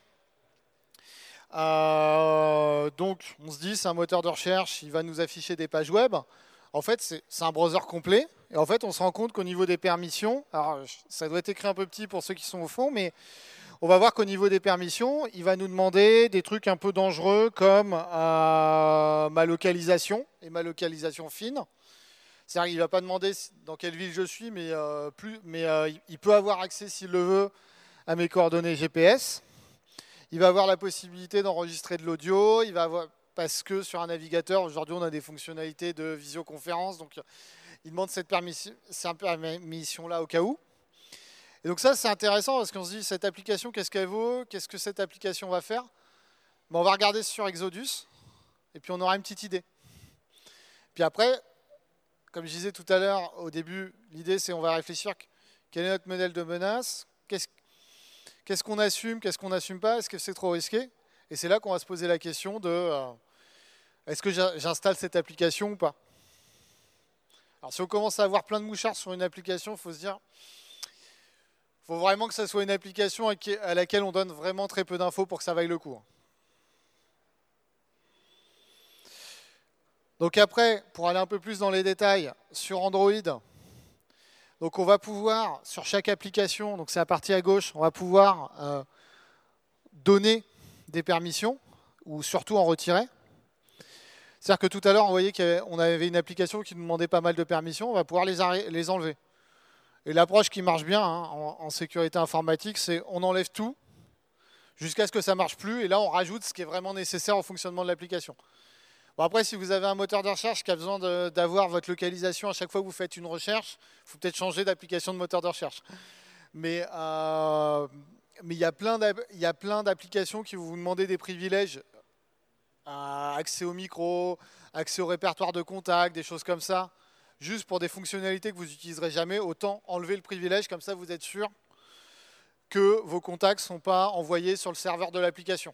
Donc, on se dit, c'est un moteur de recherche, il va nous afficher des pages web. En fait, c'est un browser complet. Et en fait, on se rend compte qu'au niveau des permissions, alors ça doit être écrit un peu petit pour ceux qui sont au fond, mais on va voir qu'au niveau des permissions, il va nous demander des trucs un peu dangereux comme ma localisation et ma localisation fine. C'est-à-dire qu'il ne va pas demander dans quelle ville je suis, mais il peut avoir accès, s'il le veut, à mes coordonnées GPS. Il va avoir la possibilité d'enregistrer de l'audio. Il va avoir, parce que sur un navigateur, aujourd'hui, on a des fonctionnalités de visioconférence. Donc, il demande cette permission-là au cas où. Et donc ça, c'est intéressant parce qu'on se dit, cette application, qu'est-ce qu'elle vaut? Qu'est-ce que cette application va faire? On va regarder sur Exodus, et puis on aura une petite idée. Puis après, comme je disais tout à l'heure, au début, l'idée, c'est on va réfléchir quel est notre modèle de menace, qu'est-ce qu'on assume, qu'est-ce qu'on n'assume pas, est-ce que c'est trop risqué? Et c'est là qu'on va se poser la question de est-ce que j'installe cette application ou pas? Alors si on commence à avoir plein de mouchards sur une application, il faut se dire, il faut vraiment que ça soit une application à laquelle on donne vraiment très peu d'infos pour que ça vaille le coup. Donc après, pour aller un peu plus dans les détails, sur Android, donc on va pouvoir, sur chaque application, donc c'est la partie à gauche, on va pouvoir donner des permissions, ou surtout en retirer. C'est-à-dire que tout à l'heure, on voyait qu'on avait une application qui nous demandait pas mal de permissions, on va pouvoir les enlever. Et l'approche qui marche bien hein, en sécurité informatique, c'est on enlève tout jusqu'à ce que ça ne marche plus, et là on rajoute ce qui est vraiment nécessaire au fonctionnement de l'application. Bon, après, si vous avez un moteur de recherche qui a besoin d'avoir votre localisation à chaque fois que vous faites une recherche, il faut peut-être changer d'application de moteur de recherche. Mais il y a plein d'applications qui vont vous demander des privilèges, accès au micro, accès au répertoire de contacts, des choses comme ça, juste pour des fonctionnalités que vous n'utiliserez jamais. Autant enlever le privilège, comme ça vous êtes sûr que vos contacts ne sont pas envoyés sur le serveur de l'application.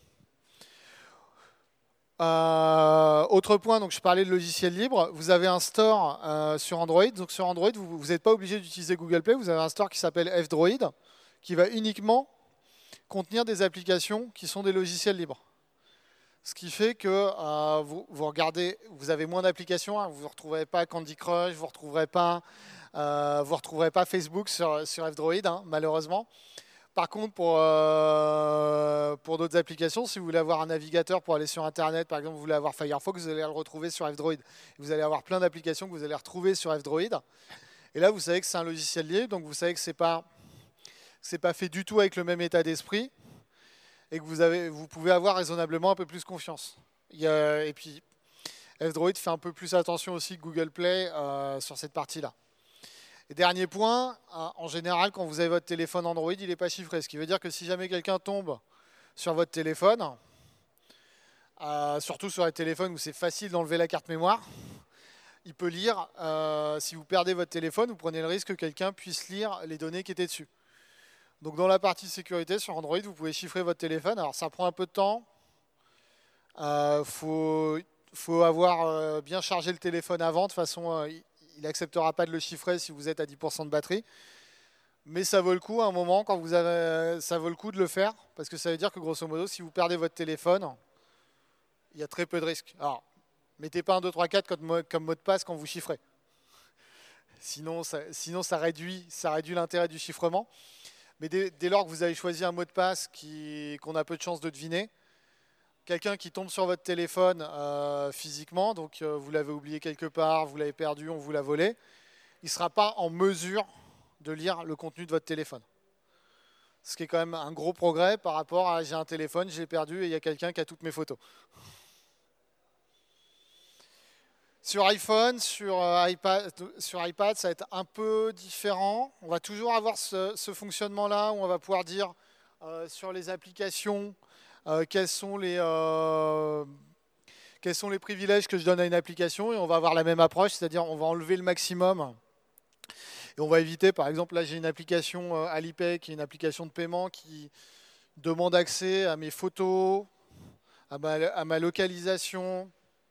Autre point, donc je parlais de logiciels libres. Vous avez un store sur Android. Donc sur Android, vous n'êtes pas obligé d'utiliser Google Play. Vous avez un store qui s'appelle F-Droid, qui va uniquement contenir des applications qui sont des logiciels libres. Ce qui fait que vous regardez, vous avez moins d'applications. Hein, vous ne retrouverez pas Candy Crush, vous ne retrouverez pas Facebook sur F-Droid, hein, malheureusement. Par contre, pour d'autres applications, si vous voulez avoir un navigateur pour aller sur Internet, par exemple, vous voulez avoir Firefox, vous allez le retrouver sur F-Droid. Vous allez avoir plein d'applications que vous allez retrouver sur F-Droid. Et là, vous savez que c'est un logiciel libre, donc vous savez que ce n'est pas fait du tout avec le même état d'esprit et que vous pouvez avoir raisonnablement un peu plus confiance. Et puis, F-Droid fait un peu plus attention aussi que Google Play sur cette partie-là. Et dernier point, en général, quand vous avez votre téléphone Android, il n'est pas chiffré. Ce qui veut dire que si jamais quelqu'un tombe sur votre téléphone, surtout sur les téléphones où c'est facile d'enlever la carte mémoire, il peut lire. Si vous perdez votre téléphone, vous prenez le risque que quelqu'un puisse lire les données qui étaient dessus. Donc dans la partie sécurité sur Android, vous pouvez chiffrer votre téléphone. Alors ça prend un peu de temps. Faut avoir bien chargé le téléphone avant. De toute façon, il n'acceptera pas de le chiffrer si vous êtes à 10% de batterie. Mais ça vaut le coup à un moment, ça vaut le coup de le faire, parce que ça veut dire que grosso modo, si vous perdez votre téléphone, il y a très peu de risques. Alors, mettez pas un 2, 3, 4 comme mot de passe quand vous chiffrez. Sinon ça réduit l'intérêt du chiffrement. Mais dès lors que vous avez choisi un mot de passe qu'on a peu de chances de deviner, quelqu'un qui tombe sur votre téléphone physiquement, donc vous l'avez oublié quelque part, vous l'avez perdu, on vous l'a volé, il ne sera pas en mesure de lire le contenu de votre téléphone. Ce qui est quand même un gros progrès par rapport à j'ai un téléphone, je l'ai perdu et il y a quelqu'un qui a toutes mes photos. Sur iPhone, sur iPad, ça va être un peu différent. On va toujours avoir ce fonctionnement-là où on va pouvoir dire sur les applications, quels sont les privilèges que je donne à une application, et on va avoir la même approche, c'est-à-dire on va enlever le maximum et on va éviter, par exemple, là j'ai une application Alipay qui est une application de paiement qui demande accès à mes photos, à ma localisation,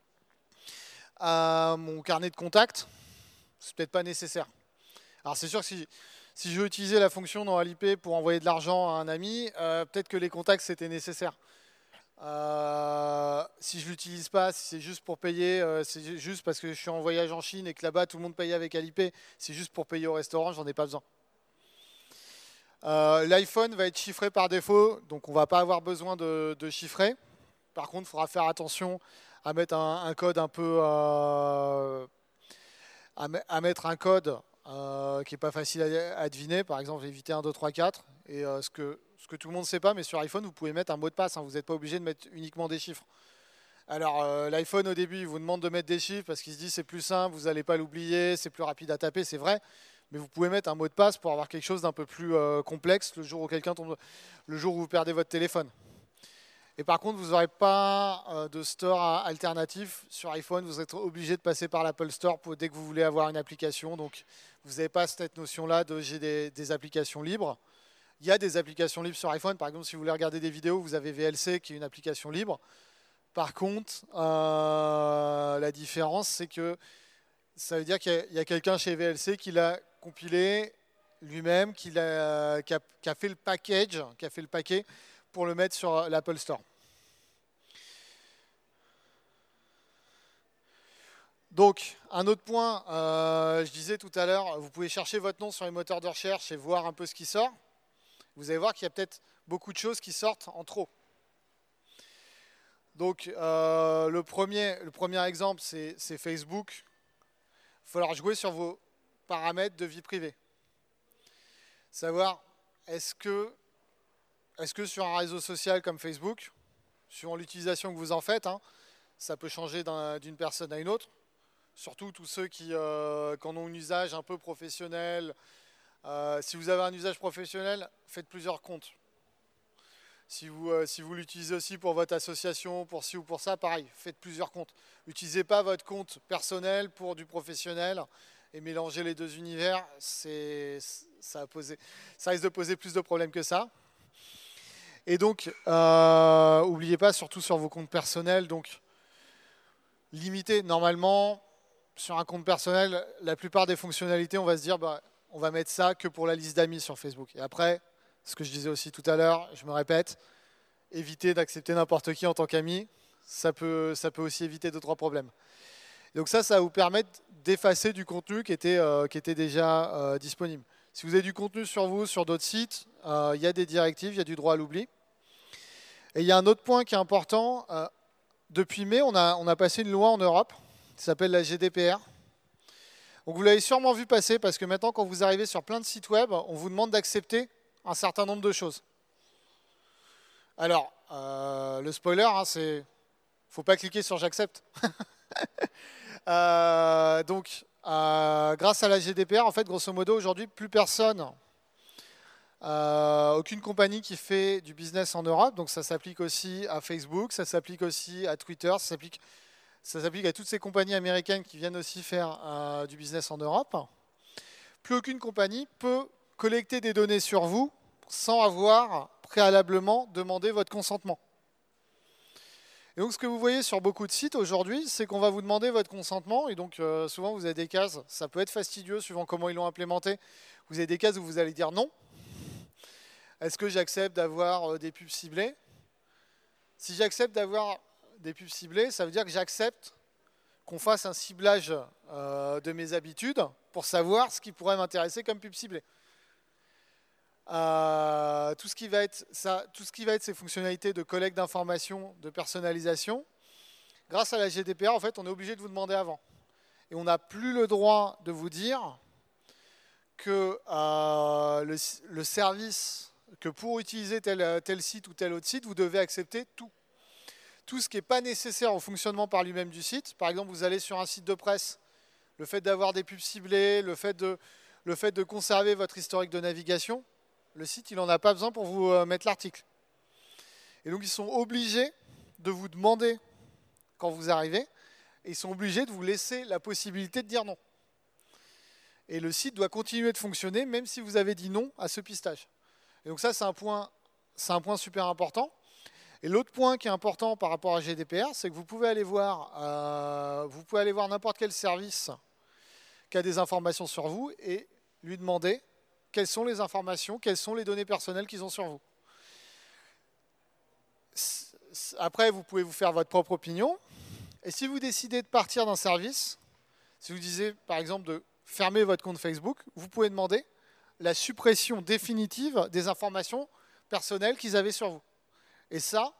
à mon carnet de contacts. C'est peut-être pas nécessaire. Alors c'est sûr que si je veux utiliser la fonction dans Alipay pour envoyer de l'argent à un ami, peut-être que les contacts c'était nécessaire. Si je ne l'utilise pas, si c'est juste pour payer, c'est juste parce que je suis en voyage en Chine et que là-bas tout le monde paye avec Alipay, c'est juste pour payer au restaurant, j'en ai pas besoin. L'iPhone va être chiffré par défaut, donc on ne va pas avoir besoin de chiffrer. Par contre, il faudra faire attention à mettre un code un peu... à mettre un code qui n'est pas facile à deviner, par exemple éviter 1, 2, 3, 4. Et ce que tout le monde ne sait pas, mais sur iPhone, vous pouvez mettre un mot de passe, hein, vous n'êtes pas obligé de mettre uniquement des chiffres. Alors l'iPhone au début, il vous demande de mettre des chiffres parce qu'il se dit c'est plus simple, vous n'allez pas l'oublier, c'est plus rapide à taper, c'est vrai. Mais vous pouvez mettre un mot de passe pour avoir quelque chose d'un peu plus complexe le jour où quelqu'un tombe, le jour où vous perdez votre téléphone. Et par contre, vous n'aurez pas de store alternatif sur iPhone. Vous êtes obligé de passer par l'Apple Store dès que vous voulez avoir une application. Donc, vous n'avez pas cette notion-là de j'ai des applications libres. Il y a des applications libres sur iPhone. Par exemple, si vous voulez regarder des vidéos, vous avez VLC qui est une application libre. Par contre, la différence, c'est que ça veut dire qu'il y a quelqu'un chez VLC qui l'a compilé lui-même, qui a fait le package, qui a fait le paquet pour le mettre sur l'Apple Store. Donc, un autre point, je disais tout à l'heure, vous pouvez chercher votre nom sur les moteurs de recherche et voir un peu ce qui sort. Vous allez voir qu'il y a peut-être beaucoup de choses qui sortent en trop. Donc, le premier exemple, c'est Facebook. Il va falloir jouer sur vos paramètres de vie privée. Savoir, est-ce que sur un réseau social comme Facebook, suivant l'utilisation que vous en faites, hein, ça peut changer d'une personne à une autre. Surtout tous ceux qui en ont un usage un peu professionnel. Si vous avez un usage professionnel, faites plusieurs comptes. Si vous l'utilisez aussi pour votre association, pour ci ou pour ça, pareil, faites plusieurs comptes. N'utilisez pas votre compte personnel pour du professionnel et mélanger les deux univers, ça risque de poser plus de problèmes que ça. Et donc, n'oubliez pas, surtout sur vos comptes personnels, donc limitez normalement sur un compte personnel, la plupart des fonctionnalités, on va se dire, on va mettre ça que pour la liste d'amis sur Facebook. Et après, ce que je disais aussi tout à l'heure, je me répète, évitez d'accepter n'importe qui en tant qu'ami. Ça peut aussi éviter 2-3 problèmes. Donc ça va vous permettre d'effacer du contenu qui était déjà disponible. Si vous avez du contenu sur vous, sur d'autres sites, il y a des directives, il y a du droit à l'oubli. Et il y a un autre point qui est important. Depuis mai, on a passé une loi en Europe qui s'appelle la GDPR. Donc vous l'avez sûrement vu passer parce que maintenant, quand vous arrivez sur plein de sites web, on vous demande d'accepter un certain nombre de choses. Alors, le spoiler, hein, c'est... faut pas cliquer sur j'accepte. Donc, grâce à la GDPR, en fait, grosso modo, aujourd'hui, plus personne, aucune compagnie qui fait du business en Europe, donc ça s'applique aussi à Facebook, ça s'applique aussi à Twitter, ça s'applique à toutes ces compagnies américaines qui viennent aussi faire du business en Europe. Plus aucune compagnie peut collecter des données sur vous sans avoir préalablement demandé votre consentement. Et donc ce que vous voyez sur beaucoup de sites aujourd'hui, c'est qu'on va vous demander votre consentement, et donc souvent vous avez des cases, ça peut être fastidieux suivant comment ils l'ont implémenté, vous avez des cases où vous allez dire non. Est-ce que j'accepte d'avoir des pubs ciblées? Si j'accepte d'avoir des pubs ciblées, ça veut dire que j'accepte qu'on fasse un ciblage de mes habitudes pour savoir ce qui pourrait m'intéresser comme pub ciblée. Tout ce qui va être ces fonctionnalités de collecte d'informations, de personnalisation, grâce à la GDPR, en fait, on est obligé de vous demander avant. Et on n'a plus le droit de vous dire que le service, que pour utiliser tel site ou tel autre site, vous devez accepter tout. Tout ce qui n'est pas nécessaire au fonctionnement par lui-même du site. Par exemple, vous allez sur un site de presse, le fait d'avoir des pubs ciblées, le fait de conserver votre historique de navigation, le site, il n'en a pas besoin pour vous mettre l'article. Et donc, ils sont obligés de vous demander quand vous arrivez, et ils sont obligés de vous laisser la possibilité de dire non. Et le site doit continuer de fonctionner, même si vous avez dit non à ce pistage. Et donc ça, c'est un point super important. Et l'autre point qui est important par rapport à GDPR, c'est que vous pouvez aller voir n'importe quel service qui a des informations sur vous et lui demander quelles sont les informations, quelles sont les données personnelles qu'ils ont sur vous. Après, vous pouvez vous faire votre propre opinion. Et si vous décidez de partir d'un service, si vous disiez par exemple de fermer votre compte Facebook, vous pouvez demander la suppression définitive des informations personnelles qu'ils avaient sur vous. Et ça,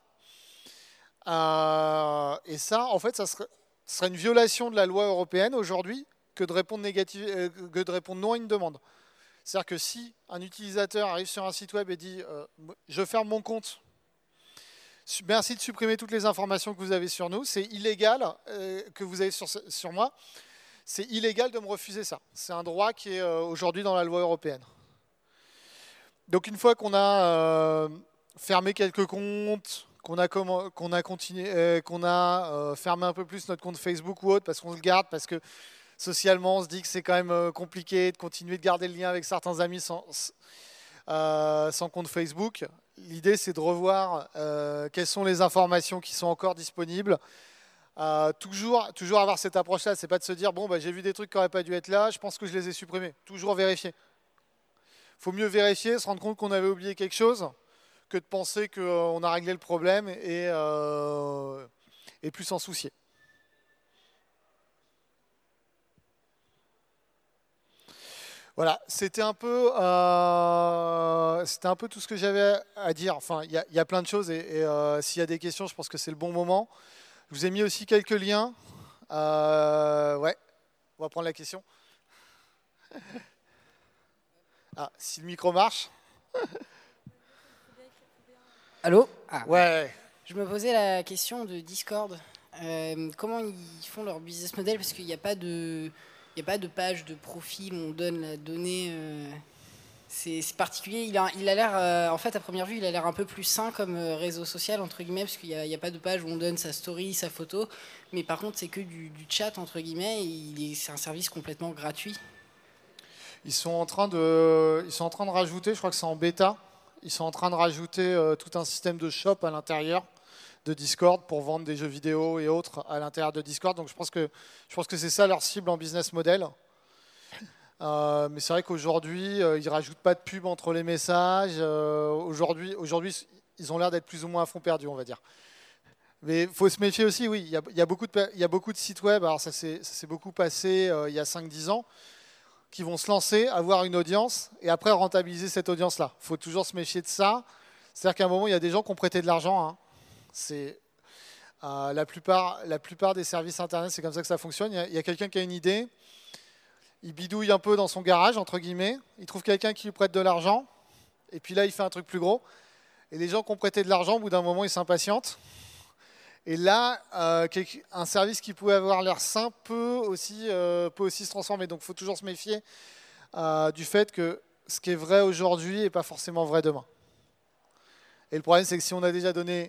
en fait, ça serait une violation de la loi européenne aujourd'hui que de répondre non à une demande. C'est-à-dire que si un utilisateur arrive sur un site web et dit je ferme mon compte, merci de supprimer toutes les informations que vous avez sur nous, c'est illégal que vous avez sur moi, c'est illégal de me refuser ça. C'est un droit qui est aujourd'hui dans la loi européenne. Donc une fois qu'on a fermé quelques comptes, qu'on a fermé un peu plus notre compte Facebook ou autre, parce qu'on le garde, parce que socialement on se dit que c'est quand même compliqué de continuer de garder le lien avec certains amis sans compte Facebook. L'idée c'est de revoir quelles sont les informations qui sont encore disponibles. Toujours avoir cette approche-là, c'est pas de se dire bon j'ai vu des trucs qui n'auraient pas dû être là, je pense que je les ai supprimés. Toujours vérifier. Il faut mieux vérifier, se rendre compte qu'on avait oublié quelque chose, que de penser qu'on a réglé le problème et plus s'en soucier. Voilà, c'était un peu tout ce que j'avais à dire. Enfin, il y a plein de choses et s'il y a des questions, je pense que c'est le bon moment. Je vous ai mis aussi quelques liens. Ouais, on va prendre la question. Ah, si le micro marche. Allô? Ouais. Je me posais la question de Discord. Comment ils font leur business model? Parce qu'il n'y a pas de, il y a pas de page de profil où on donne la donnée. C'est particulier. Il a l'air, en fait, à première vue, il a l'air un peu plus sain comme réseau social, entre guillemets, parce qu'il n'y a pas de page où on donne sa story, sa photo. Mais par contre, c'est que du chat, entre guillemets, et c'est un service complètement gratuit. Ils sont en train de rajouter, je crois que c'est en bêta, ils sont en train de rajouter tout un système de shop à l'intérieur de Discord pour vendre des jeux vidéo et autres à l'intérieur de Discord. Donc je pense que c'est ça leur cible en business model. Mais c'est vrai qu'aujourd'hui, ils rajoutent pas de pub entre les messages. Aujourd'hui, ils ont l'air d'être plus ou moins à fond perdu, on va dire. Mais il faut se méfier aussi, oui. Il y a beaucoup de sites web, alors ça s'est beaucoup passé il y a 5-10 ans, qui vont se lancer, avoir une audience, et après rentabiliser cette audience-là. Il faut toujours se méfier de ça. C'est-à-dire qu'à un moment, il y a des gens qui ont prêté de l'argent. Hein. C'est, la plupart des services Internet, c'est comme ça que ça fonctionne. Il y a quelqu'un qui a une idée, il bidouille un peu dans son garage, entre guillemets, il trouve quelqu'un qui lui prête de l'argent, et puis là, il fait un truc plus gros. Et les gens qui ont prêté de l'argent, au bout d'un moment, ils s'impatientent. Et là, un service qui pouvait avoir l'air sain peut aussi se transformer. Donc il faut toujours se méfier du fait que ce qui est vrai aujourd'hui n'est pas forcément vrai demain. Et le problème, c'est que si on a déjà donné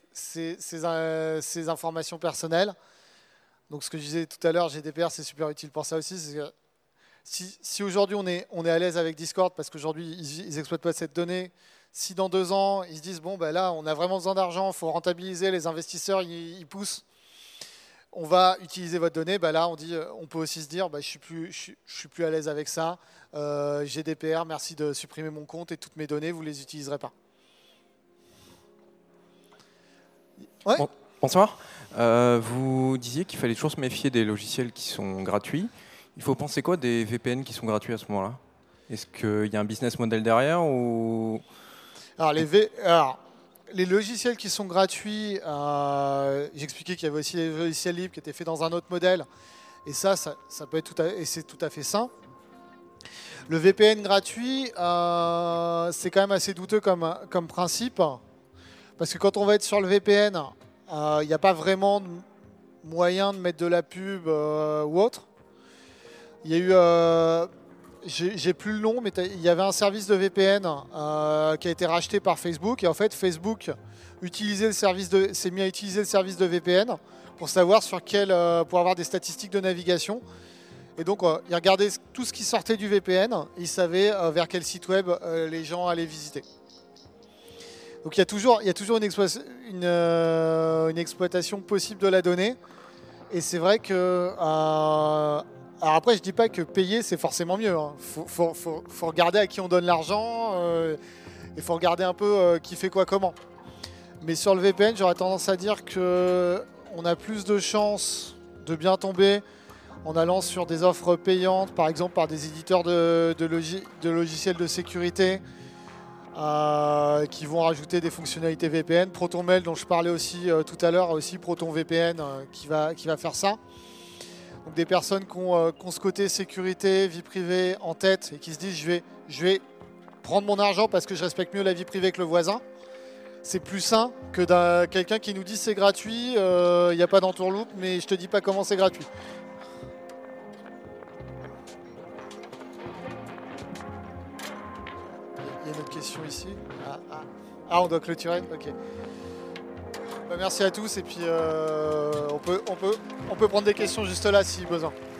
ces informations personnelles, donc ce que je disais tout à l'heure, GDPR, c'est super utile pour ça aussi. C'est que si aujourd'hui on est à l'aise avec Discord, parce qu'aujourd'hui ils n'exploitent pas cette donnée, si dans 2 ans, ils se disent, bon, ben là, on a vraiment besoin d'argent, il faut rentabiliser, les investisseurs, ils poussent, on va utiliser votre donnée, ben là, on peut aussi se dire, ben, je suis plus à l'aise avec ça, GDPR, merci de supprimer mon compte et toutes mes données, vous ne les utiliserez pas. Ouais. Bonsoir. Vous disiez qu'il fallait toujours se méfier des logiciels qui sont gratuits. Il faut penser quoi des VPN qui sont gratuits à ce moment-là? Est-ce qu'il y a un business model derrière ou... Alors, les logiciels qui sont gratuits, j'expliquais qu'il y avait aussi les logiciels libres qui étaient faits dans un autre modèle. Et ça peut être c'est tout à fait sain. Le VPN gratuit, c'est quand même assez douteux comme principe. Parce que quand on va être sur le VPN, il n'y a pas vraiment de moyen de mettre de la pub ou autre. Il y a eu... j'ai plus le nom, mais il y avait un service de VPN qui a été racheté par Facebook. Et en fait, Facebook s'est mis à utiliser le service de VPN pour savoir pour avoir des statistiques de navigation. Et donc, il regardait tout ce qui sortait du VPN. Et il savait vers quel site web les gens allaient visiter. Donc, il y a toujours une exploitation possible de la donnée. Et c'est vrai que... alors après, je ne dis pas que payer, c'est forcément mieux. Il faut regarder à qui on donne l'argent. Il faut regarder un peu qui fait quoi comment. Mais sur le VPN, j'aurais tendance à dire qu'on a plus de chances de bien tomber en allant sur des offres payantes, par exemple par des éditeurs de logiciels de sécurité qui vont rajouter des fonctionnalités VPN. ProtonMail, dont je parlais aussi tout à l'heure, aussi ProtonVPN qui va faire ça. Donc des personnes qui ont ce côté sécurité, vie privée en tête et qui se disent je vais prendre mon argent parce que je respecte mieux la vie privée que le voisin. C'est plus sain que quelqu'un qui nous dit c'est gratuit, il n'y a pas d'entourloupe, mais je te dis pas comment c'est gratuit. Il y a une autre question ici. On doit clôturer. Ok. Merci à tous et puis on peut prendre des questions juste là si besoin.